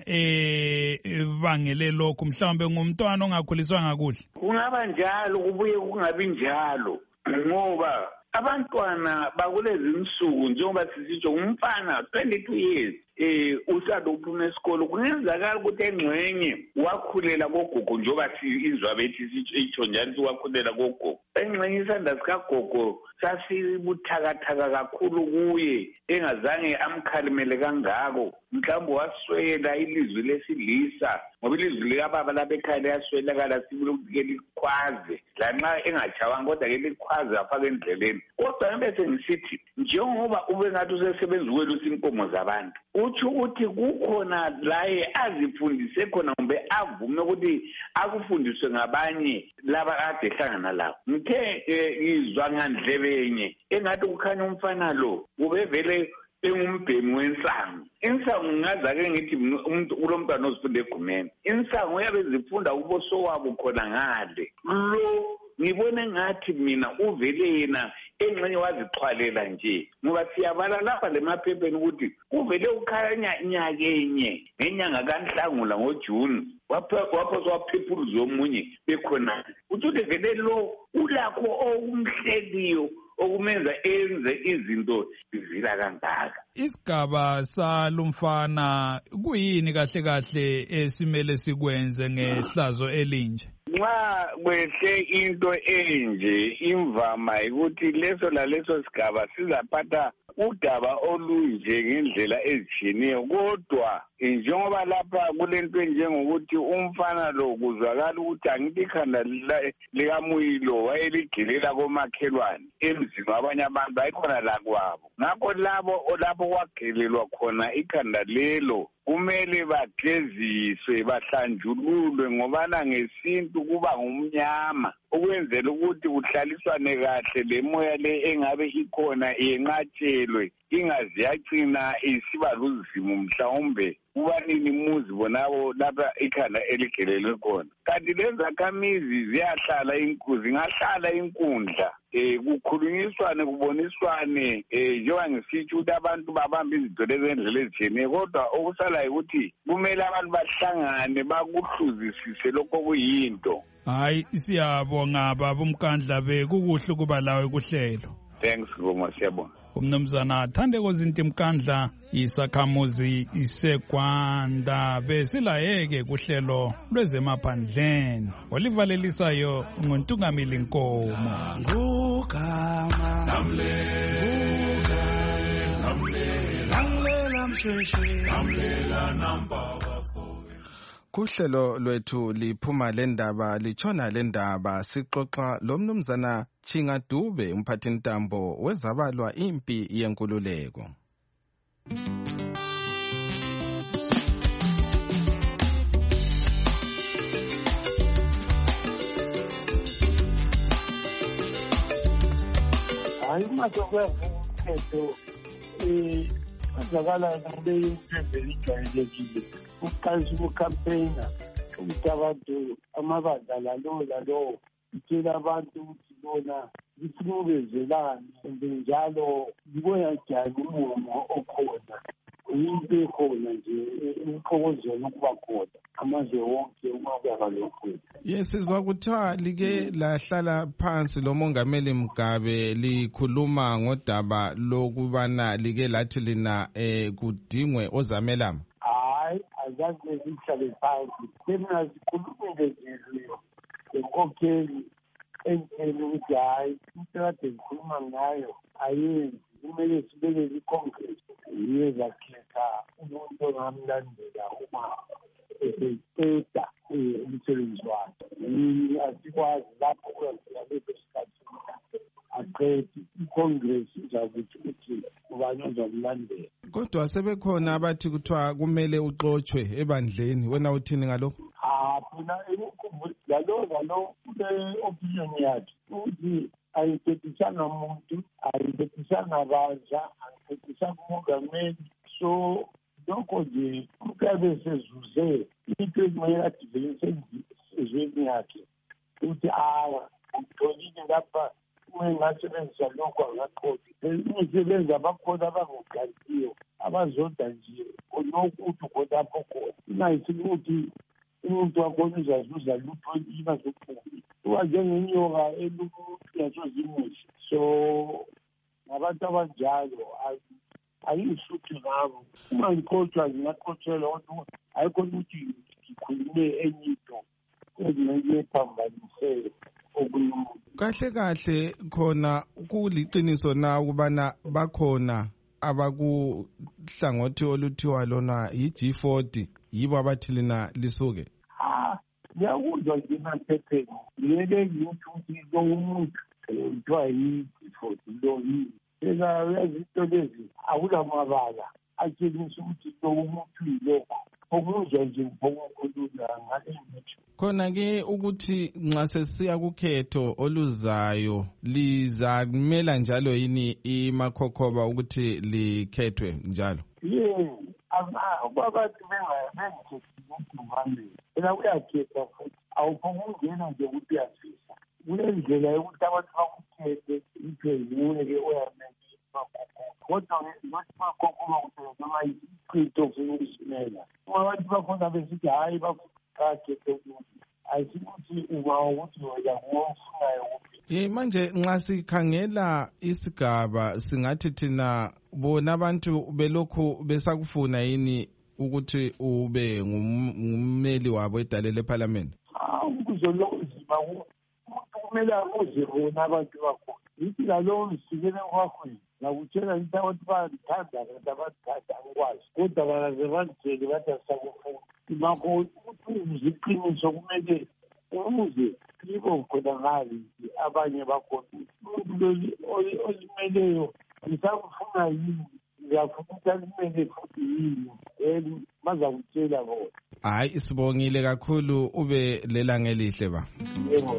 bangele lokhu, mhlawumbe ngumntwana ongakhuliswanga kuhle? Kungaba njalo, kubuye kungabi njalo, ngoba abantwana bakulezi insuku njengoba sisitsho umfana 22 years usado uphuma esikolo, kungenzakala ukuthi engxenye wakhulela kogogo njengoba inzwa bethi itsho njalo wakhulela kogogo. Engxenye isandla sikagogo sasibuthakathaka kakhulu kuye, engazange amkhalimele kangako. Mhlawumbe waswela ilizwi lesilisa, ngoba ilizwi likababa lapha ekhaya liyaswelakala, sibule ukuthi likhwaze lanxa engachawanga, kodwa ke likhwaze afake endleleni. Kodwa bese ngisithi njengoba ube ngathi usesebenza ukwelusa inkomo zabantu, utsho ukuthi kukhona laye azifundise khona kumbe avume ukuthi akufundiswe ngabanye laba ade ehlangana labo. Ngithe izwa ngandlebenye engathi kukhanya umfana lo ubevele engumbhemi wensango. Insango ngingazake ngithi umuntu ulo mntwana ozifunde egumeni, insango uyabe zifunda kuboso wabo khona ngale. Lo ngibone ngathi mina uvele yena engxenye wazixhwalela nje, ngoba siyabala lapha lemaphepheni ukuthi uvele ukhanya nyakenye ngenyanga kaNhlangula ngoJuni waphoswa waphephuluza omunye bekhona. Uthi vele lo ulakho okumhleliyo okumenza enze izinto zivila kangaka. Isigaba salumfana kuyini kahle kahle esimele sikwenze ngehlazo elinje? Nxa kwehle into enje, imvama ukuthi leso laleso sigaba sizaphatha udaba olunje ngendlela ezitshiyeneyo, kodwa njengoba lapha kulento enjengokuthi umfana lo kuzwakala ukuthi angithi ikhanda likaMuyilo wayeligelela komakhelwane emzini wabanye abantu ayikhona la kwabo. Ngakho lapho kwagelelwa khona ikhanda lelo kumele bageziswe, bahlanjululwe, ngobana ngesintu kuba ngumnyama, ukwenzela ukuthi kuhlaliswane kahle le moya le engabe ikhona yenqatshelwe izinkinga ziyagcina isiba luzimo mhlawumbe kubanini muzi bonabo lapha ikhanda eligelelwe khona. Kanti lezi zakhamizi zingahlala inkundla kukhulunyiswane kuboniswane njengoba ngisitsho ukuthi abantu babambe izinto lezi ngendlela ezitshiyeneyo, kodwa okusalayo ukuthi kumele abantu bahlangane bakuhluzisise lokho kuyinto. Hayi, siyabonga baba uMkandla, bekukuhle ukuba lawe kuhlelo. Thanks Ngoma, siyabonga. Umnumzana Thandeko Zinti Mkandla, isakhamuzi iseGwanda, besilayeke kuhlelo lwezemaphandleni olivalelisayo nguNtungamili Nkomo. Ngugama lamlela mshweshwe lamlela nampaba. Kuhlelo lwethu liphuma lendaba litshona lendaba sixoxa lomnumzana Chinga Dube, umphathintambo wezabalwa impi yenkululeko. Hayi masokwenzetho kwenzakala kube into ejwayelekile ukuqalisa ukukhampeyina ukuthi abantu amabandla lalo itshela abantu ukuthi bona lisinubezelane njalo libona njani umumo okhona into ekhona nje ukuxokozela ukuba khona amazwe wonke umabaka lokhu. Sizwa kuthiwa like lahlala phansi lomongameli Mugabe likhuluma ngodaba lokubana like lathi lina kudingwe ozamelama. Azazi lezihlale phansi semina zikhulumile nje lenkokheli entshele ukuthi hayi into kade ngikhuluma ngayo ayenzi, kumele sibekele iCongress yiyo zakhetha umuntu ongamlandela uma eseqeda umsebenzi wakhe. Asikwazi lapho kuyenzeka leso sikhathi aqede iCongress izakuthi ukuthi ubani ozamlandela. Kodwa sebekhona abathi kuthiwa kumele uxotshwe ebandleni, wena uthini ngalokho? Phela lalo kule-opinion yakhe ukuthi ayiphetisanga muntu, ayiphetisanga bandla, ayiphetisanga umongameli. So lokho nje ukabe sezuze into ekumele adivelise ezweni yakhe ukuthi ngitholile lapha engasebenzisa lokho angaqothi imisebenzi abakhona abangogantiyo abazoda nje onokuthi khonapho khona ingayisini ukuthi umuntu wakhona uzazuza lutho ingazophumi uba njengenyoka yasozimusi. So nabantu abanjalo ayisuthu ngabo uma ngikhohlwa ngingaqotshelwa kodwa ayikhona ukuthi ngikhulume enye into ezingeyephambanisele okunumuntu. Kahle khona kuliqiniso na ukubana bakhona abakuhlangothi oluthiwa lona yi-G40 yibo abathi lina lisuke? Ngiyakuzwa nje naphepheni ngiyeke ngithi ukuthi lo umuntu kuthiwa yi-G40 lo yini. Phela uyazinto lezi akulamabala atshengisa ukuthi lo umuntu yilokho okuzwa nje ngokulukhulula ngale ngithi. Khona-ke ukuthi nxa sesiya kukhetho oluzayo lizamela njalo yini imakhokhoba ukuthi likhethwe njalo? Abantu bengikhethi ukuthi phela kuyakhetha futhi awuphokungena nje ukuthi uyafisa kulendlela yokuthi abantu bakukhethe iphenguwe-ke oyamele kodwa makhokhoba ukuthi noma ichitho funa ukusimela uma abantu bakhona besithi hhayi bakhethe ukuthi ayisikuthi uba ukuthi wena ngofunayo ukuthi. Manje nxa sikhangela isigaba singathi thina bona abantu belokhu besakufuna yini ukuthi ube ngummeli wabo edale leParliament? Kuzolozima kumele akuze bona abantu bakhona yithi lalowo msikele kwakhona ngakutshela into abantu bayalithanda kanti abalithanda angikwazi kodwa bakaze balitshele bathi asisakufuna. Ngakho ukuthi uziqiniso kumele uze libo khona ngale abanye bakhona umuntu olimeleyo ngisakufuna yini ngiyafuna ukuthi alimele futhi yini bazakutshela bona. Hayi sibongile kakhulu ube lelanga elihle ba. Yebo.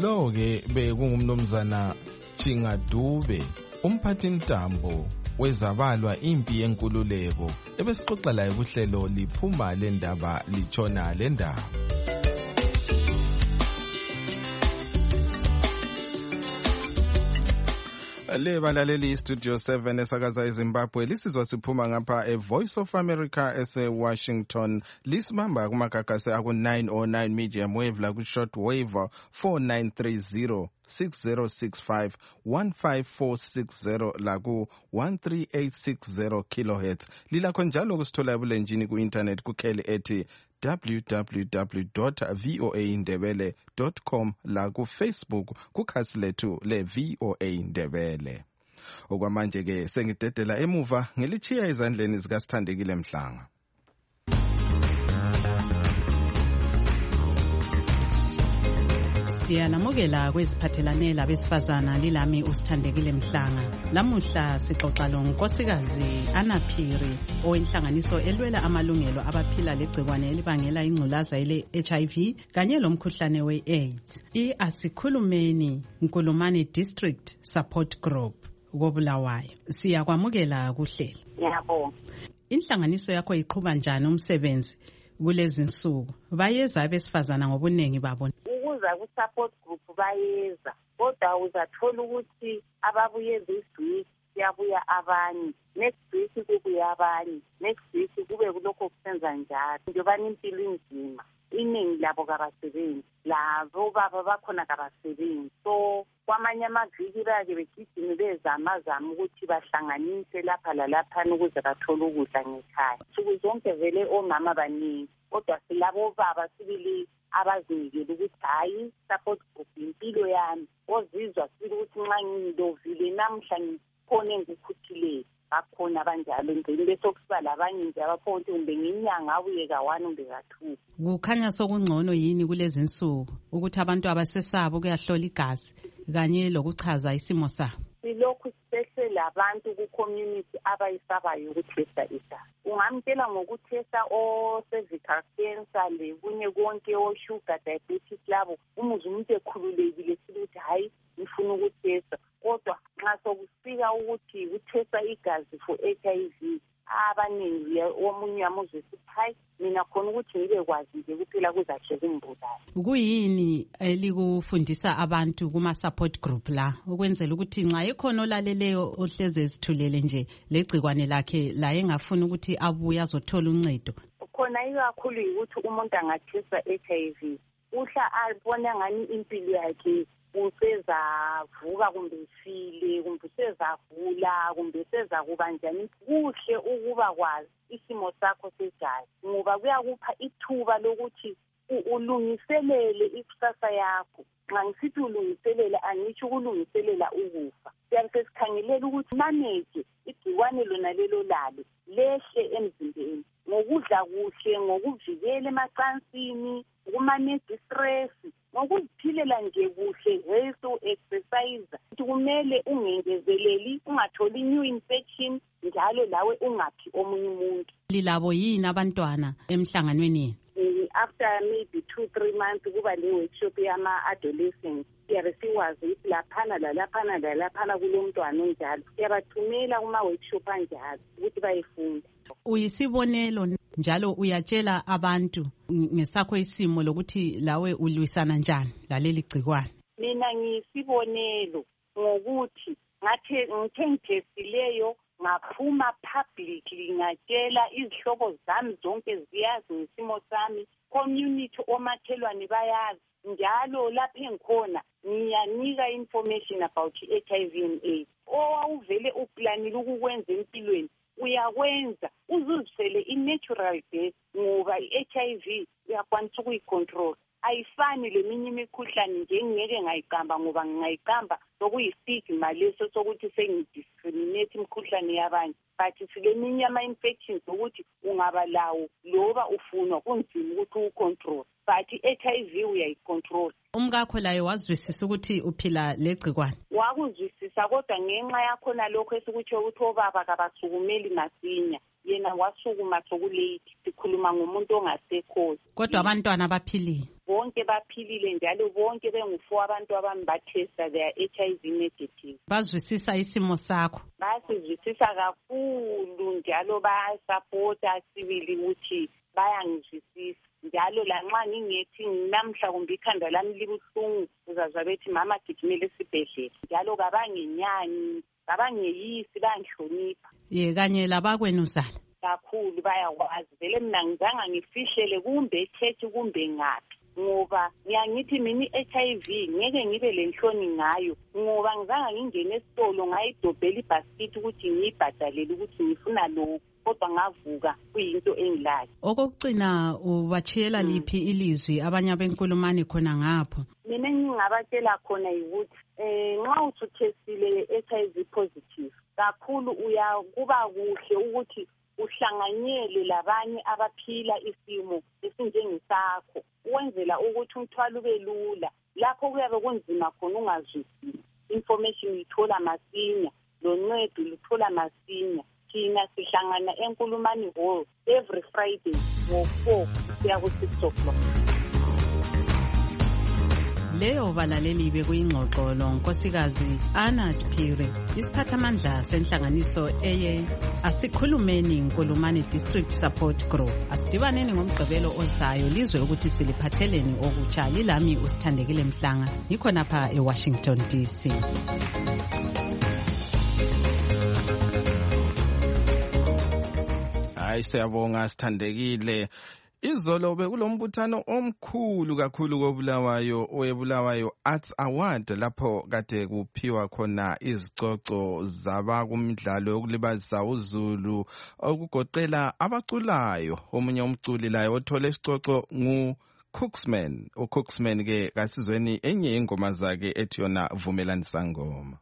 Lo-ke bekungumnumzana Chingadube, umphathintambo wezabalwa impi yenkululeko, ebesixoxa laye kuhlelo liphuma le ndaba litshona le ndaba. Le balaleli Studio 7 esakaza eZimbabwe lisizwa siphuma ngapha eVoice of America ese-Washington, lisibamba kumakakase aku-909 medium wave laku-short wave 4930 6065 15460 laku 13860 kilohertz. Lilakho njalo kusithola ebulenjini ku-internet kukheli ethi www.voaindebele.com la ku Facebook kukhasi lethu le VOA Indebele. Okwamanje ke sengidedela emuva ngilichiya ezandleni zikaSithandekile Mhlanga. Siyanamukela kweziphathelane labesifazana lilami uSithandekile Mhlanga. Lamuhla sixoxa lonkosikazi Anaphiri owenhlanganiso elwela amalungelo abaphila legcikwane elibangela ingculaza ele HIV kanye lomkhuhlane we-AIDS. Asikhulumeni Nkulumani District Support Group koBulawayo. Siyakwamukela kuhlelo. Yebo. Inhlanganiso yakho iqhuba njani umsebenzi kulezi nsuku? Bayeza abesifazana ngobunengi babo. Ukuza ku-support group bayeza, kodwa uzathola ukuthi ababuye this week kuyabuya abanye, next week kubuya abanye, next week kube kulokho kusenza njalo. Njengoba impilo inzima, iningi labo kabasebenzi, labo baba bakhona kabasebenzi. So kwamanye amaviki bake begijime bezamazama ukuthi bahlanganise lapha lalaphana ukuze bathole ukudla ngekhaya. Nsuku zonke vele omama baningi, kodwa silabo baba sibili abazinikele ukuthi hayi support group impilo yami, ozizwa sibili ukuthi nxa ngidovile namhla ngikhona engikhuthile bakhona abanjalo ngene bese kusiba labanye nje abaphonto kumbe nginyanga abuye ka1 kumbe ka2. Kukhanya sokungcono yini kulezi nsuku ukuthi abantu abasesabo kuyahlola igazi kanye lokuchaza isimo sabo? Silokhu sipeshe labantu ku-community abayisabayo ukuthesta igazi. Ungamtshela ngokuthesta o-cervical cancer le kunye konke o-sugar diabetes labo umuze umuntu ekhululekile siluthi hayi ngifuna ukuthesta, kodwa nxa sokufika ukuthi ukuthesta igazi for HIV abaningi omunye amuzwe sithi hayi mina khona ukuthi ngibe kwazi nje kuphela kuzahle kumbulala. Kuyini elikufundisa abantu kuma-support group la ukwenzela ukuthi nxa ekhona olaleleyo ohleze ezithulele nje legcikwane lakhe la engafuni ukuthi abuye azothola uncedo? Khona ikakhulu ukuthi umuntu angathesta HIV uhla abona ngani impilo yakhe usezavuka kumbe ifile kumbe usezagula kumbe usezakuba njani. Kuhle ukuba kwazi isimo sakho segazi ngoba kuyakupha ithuba lokuthi ulungiselele ikusasa yakho. Nxa ngisithi ulungiselele angitsho ukulungiselela ukufa. Siyabe sesikhangelela ukuthi manage igciwane lona lelo lalo lehle emzimbeni ngokudla kuhle, ngokuvikela emacansini, ukumanage stress, ngokuziphilela nje kuhle, health, exercise. Kumele ungengezeleli, ungatholi new infection, njalo lawe ungaphi omunye umuntu. Lilabo yini abantwana emhlanganweni? After maybe 2-3 months kuba le workshop yama-adolescents. Siyabe siwazi ukuthi laphana lalaphana lalaphana kulomntwana onjalo. Siyabathumela kuma-workshop anjalo ukuthi bayefunda. Uyisibonelo njalo uyatshela abantu ngesakho isimo lokuthi lawe ulwisana njani laleli gcikwane? Mina ngiyisibonelo ngokuthi ngithe ngithestileyo ngaphuma publicly ngatshela izihlobo zami zonke ziyazi ngesimo sami, community omakhelwane bayazi, njalo lapho engikhona ngiyanika information about HIV and AIDS. Owawuvele uplanile ukukwenza empilweni uyakwenza uzuzifele i-natural death ngoba i-HIV uyakwanisa ukuyicontrol. Ayifani leminye imikhuhlane nje ngeke ngayiqamba ngoba ngingayiqamba sokuyistigma leso sokuthi sengidiscriminate imikhuhlane yabanye. But sileminye ama-infections ukuthi ungaba lawo loba ufunwa kunzima ukuthi ucontrol, but i-HIV uyayicontrol. Umkakho laye wazwisisa ukuthi uphila legcikwane? Wakuzwisisa, kodwa ngenxa yakhona lokho esikutsho ukuthi obaba kabasukumeli masinya, yena wasukuma sokulate. Sikhuluma ngomuntu ongasekhozi. Kodwa abantwana baphilile? bonke baphilile njalo bonke bengu-4 abantu abami bathesta their HIV negative. Bazwisisa isimo sakho? Basizwisisa kakhulu njalo bayasapota sibili ukuthi bayangizwisisa. Njalo lanxa ngingethi namhla kumbe ikhanda lami libuhlungu uzazwa bethi mama gijimele esibhedlela. Njalo kabangenyani, kabangeyisi, bayangihlonipha. Kanye labakwenuzala kakhulu bayakwazi. Vele mina ngizanga ngifihlele kumbe echechi kumbe ngaphi, ngoba ngiyangithi mina i-HIV ngeke ngibe lenhloni ngayo, ngoba ngizanga ngingene esitolo ngayidobhela ibhasikiti ukuthi ngiyibhadalele ukuthi ngifuna lokhu, kodwa ngavuka kuyinto engilayo. Okokugcina ubachiyela liphi ilizwi abanye abenkulumani khona ngapho? Mina ngingabatshela khona ukuthi nxa usuthestile HIV positive kakhulu kuba kuhle ukuthi uhlanganyele labanye abaphila isimo esinjengesakho, ukwenzela ukuthi umthwalo ube lula. Lapho kuyabe kunzima khona ungazwisisi, information uyithola masinya, loncedo luthola masinya. Thina sihlangana enkulumani hall every Friday ngo-4 kuya ku-6 o'clock. Leyo balaleli bekuyingxoxo lonkosikazi Anna Phiri, isiphathamandla senhlanganiso eye Asikhulumeni Nkulumani District Support Group. Asidibaneni ngomgqibelo ozayo lizwe ukuthi siliphatheleni okutsha. Lilami uSithandekile Mhlanga, ngikhonapha eWashington DC. Hayi siyabonga Sithandekile. Izolo bekulombuthano omkhulu kakhulu koBulawayo oweBulawayo Arts Award lapho kade kuphiwa khona izicoco zabakumidlalo yokulibazisa uZulu okugoqela abaculayo. Omunye umculi layo othole isicoco nguCooksman. uCooksman ke kasizweni enye ingoma zakhe ethi yona Vumelani Sangoma.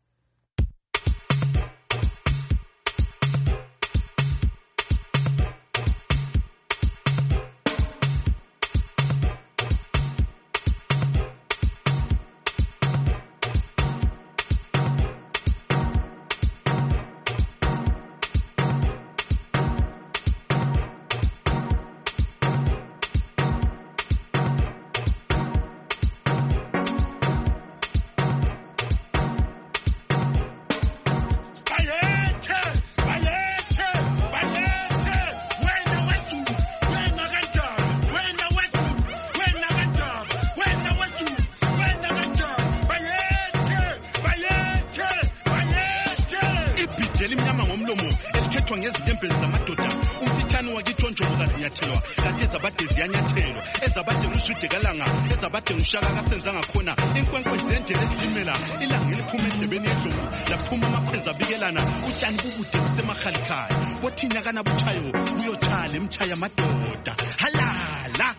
Ezabade ngishaka kasenza ngakhona inkwenkwe zendele ezimela ilanga liphuma endebeni yedlovu laphuma amakhweza bikelana utshani bubude kusemakhalikhali bothinya kana buchayo uyothala emchaya madoda halala.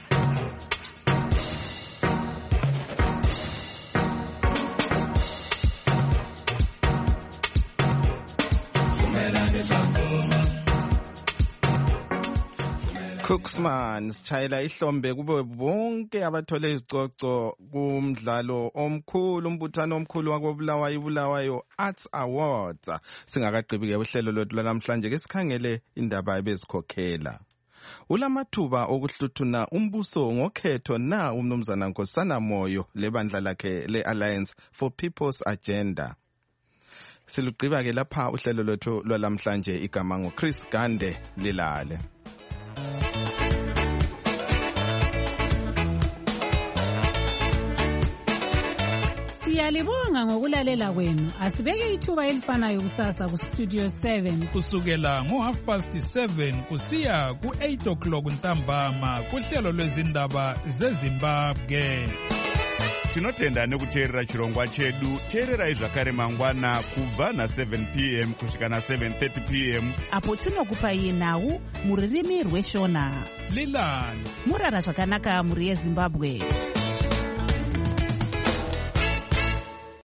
Cooksman sichayela ihlombe kube bonke abathole izicoco kumdlalo omkhulu, umbuthano omkhulu wakoBulawayo Arts Awards. Singakaqhubeki uhlelo lwethu namhlanje ke sikhangele indaba ebezikhokhela. Ulamathuba okuhluthuna umbuso ngokhetho na umnumzana Nkosana Moyo lebandla lakhe le-Alliance for People's Agenda. Siluqhiba ke lapha uhlelo lwethu lwalamhlanje, igama ngoChris Gande lilale. Siyalibonga ngokulalela kwenu. Asibeke ithuba elifanayo kusasa ku Studio 7 kusukela ngo7:30 kusiya ku8 o'clock ntambama kuhlelo lwezindaba zeZimbabwe. Tinotenda nekuteerera chirongwa chedu. Teererai zvakare mangwana kubva na7 p.m. kusvika na7:30 p.m. apo tinokupai nhau muririmi rweshona. Lilani murara zvakanaka muri yeZimbabwe.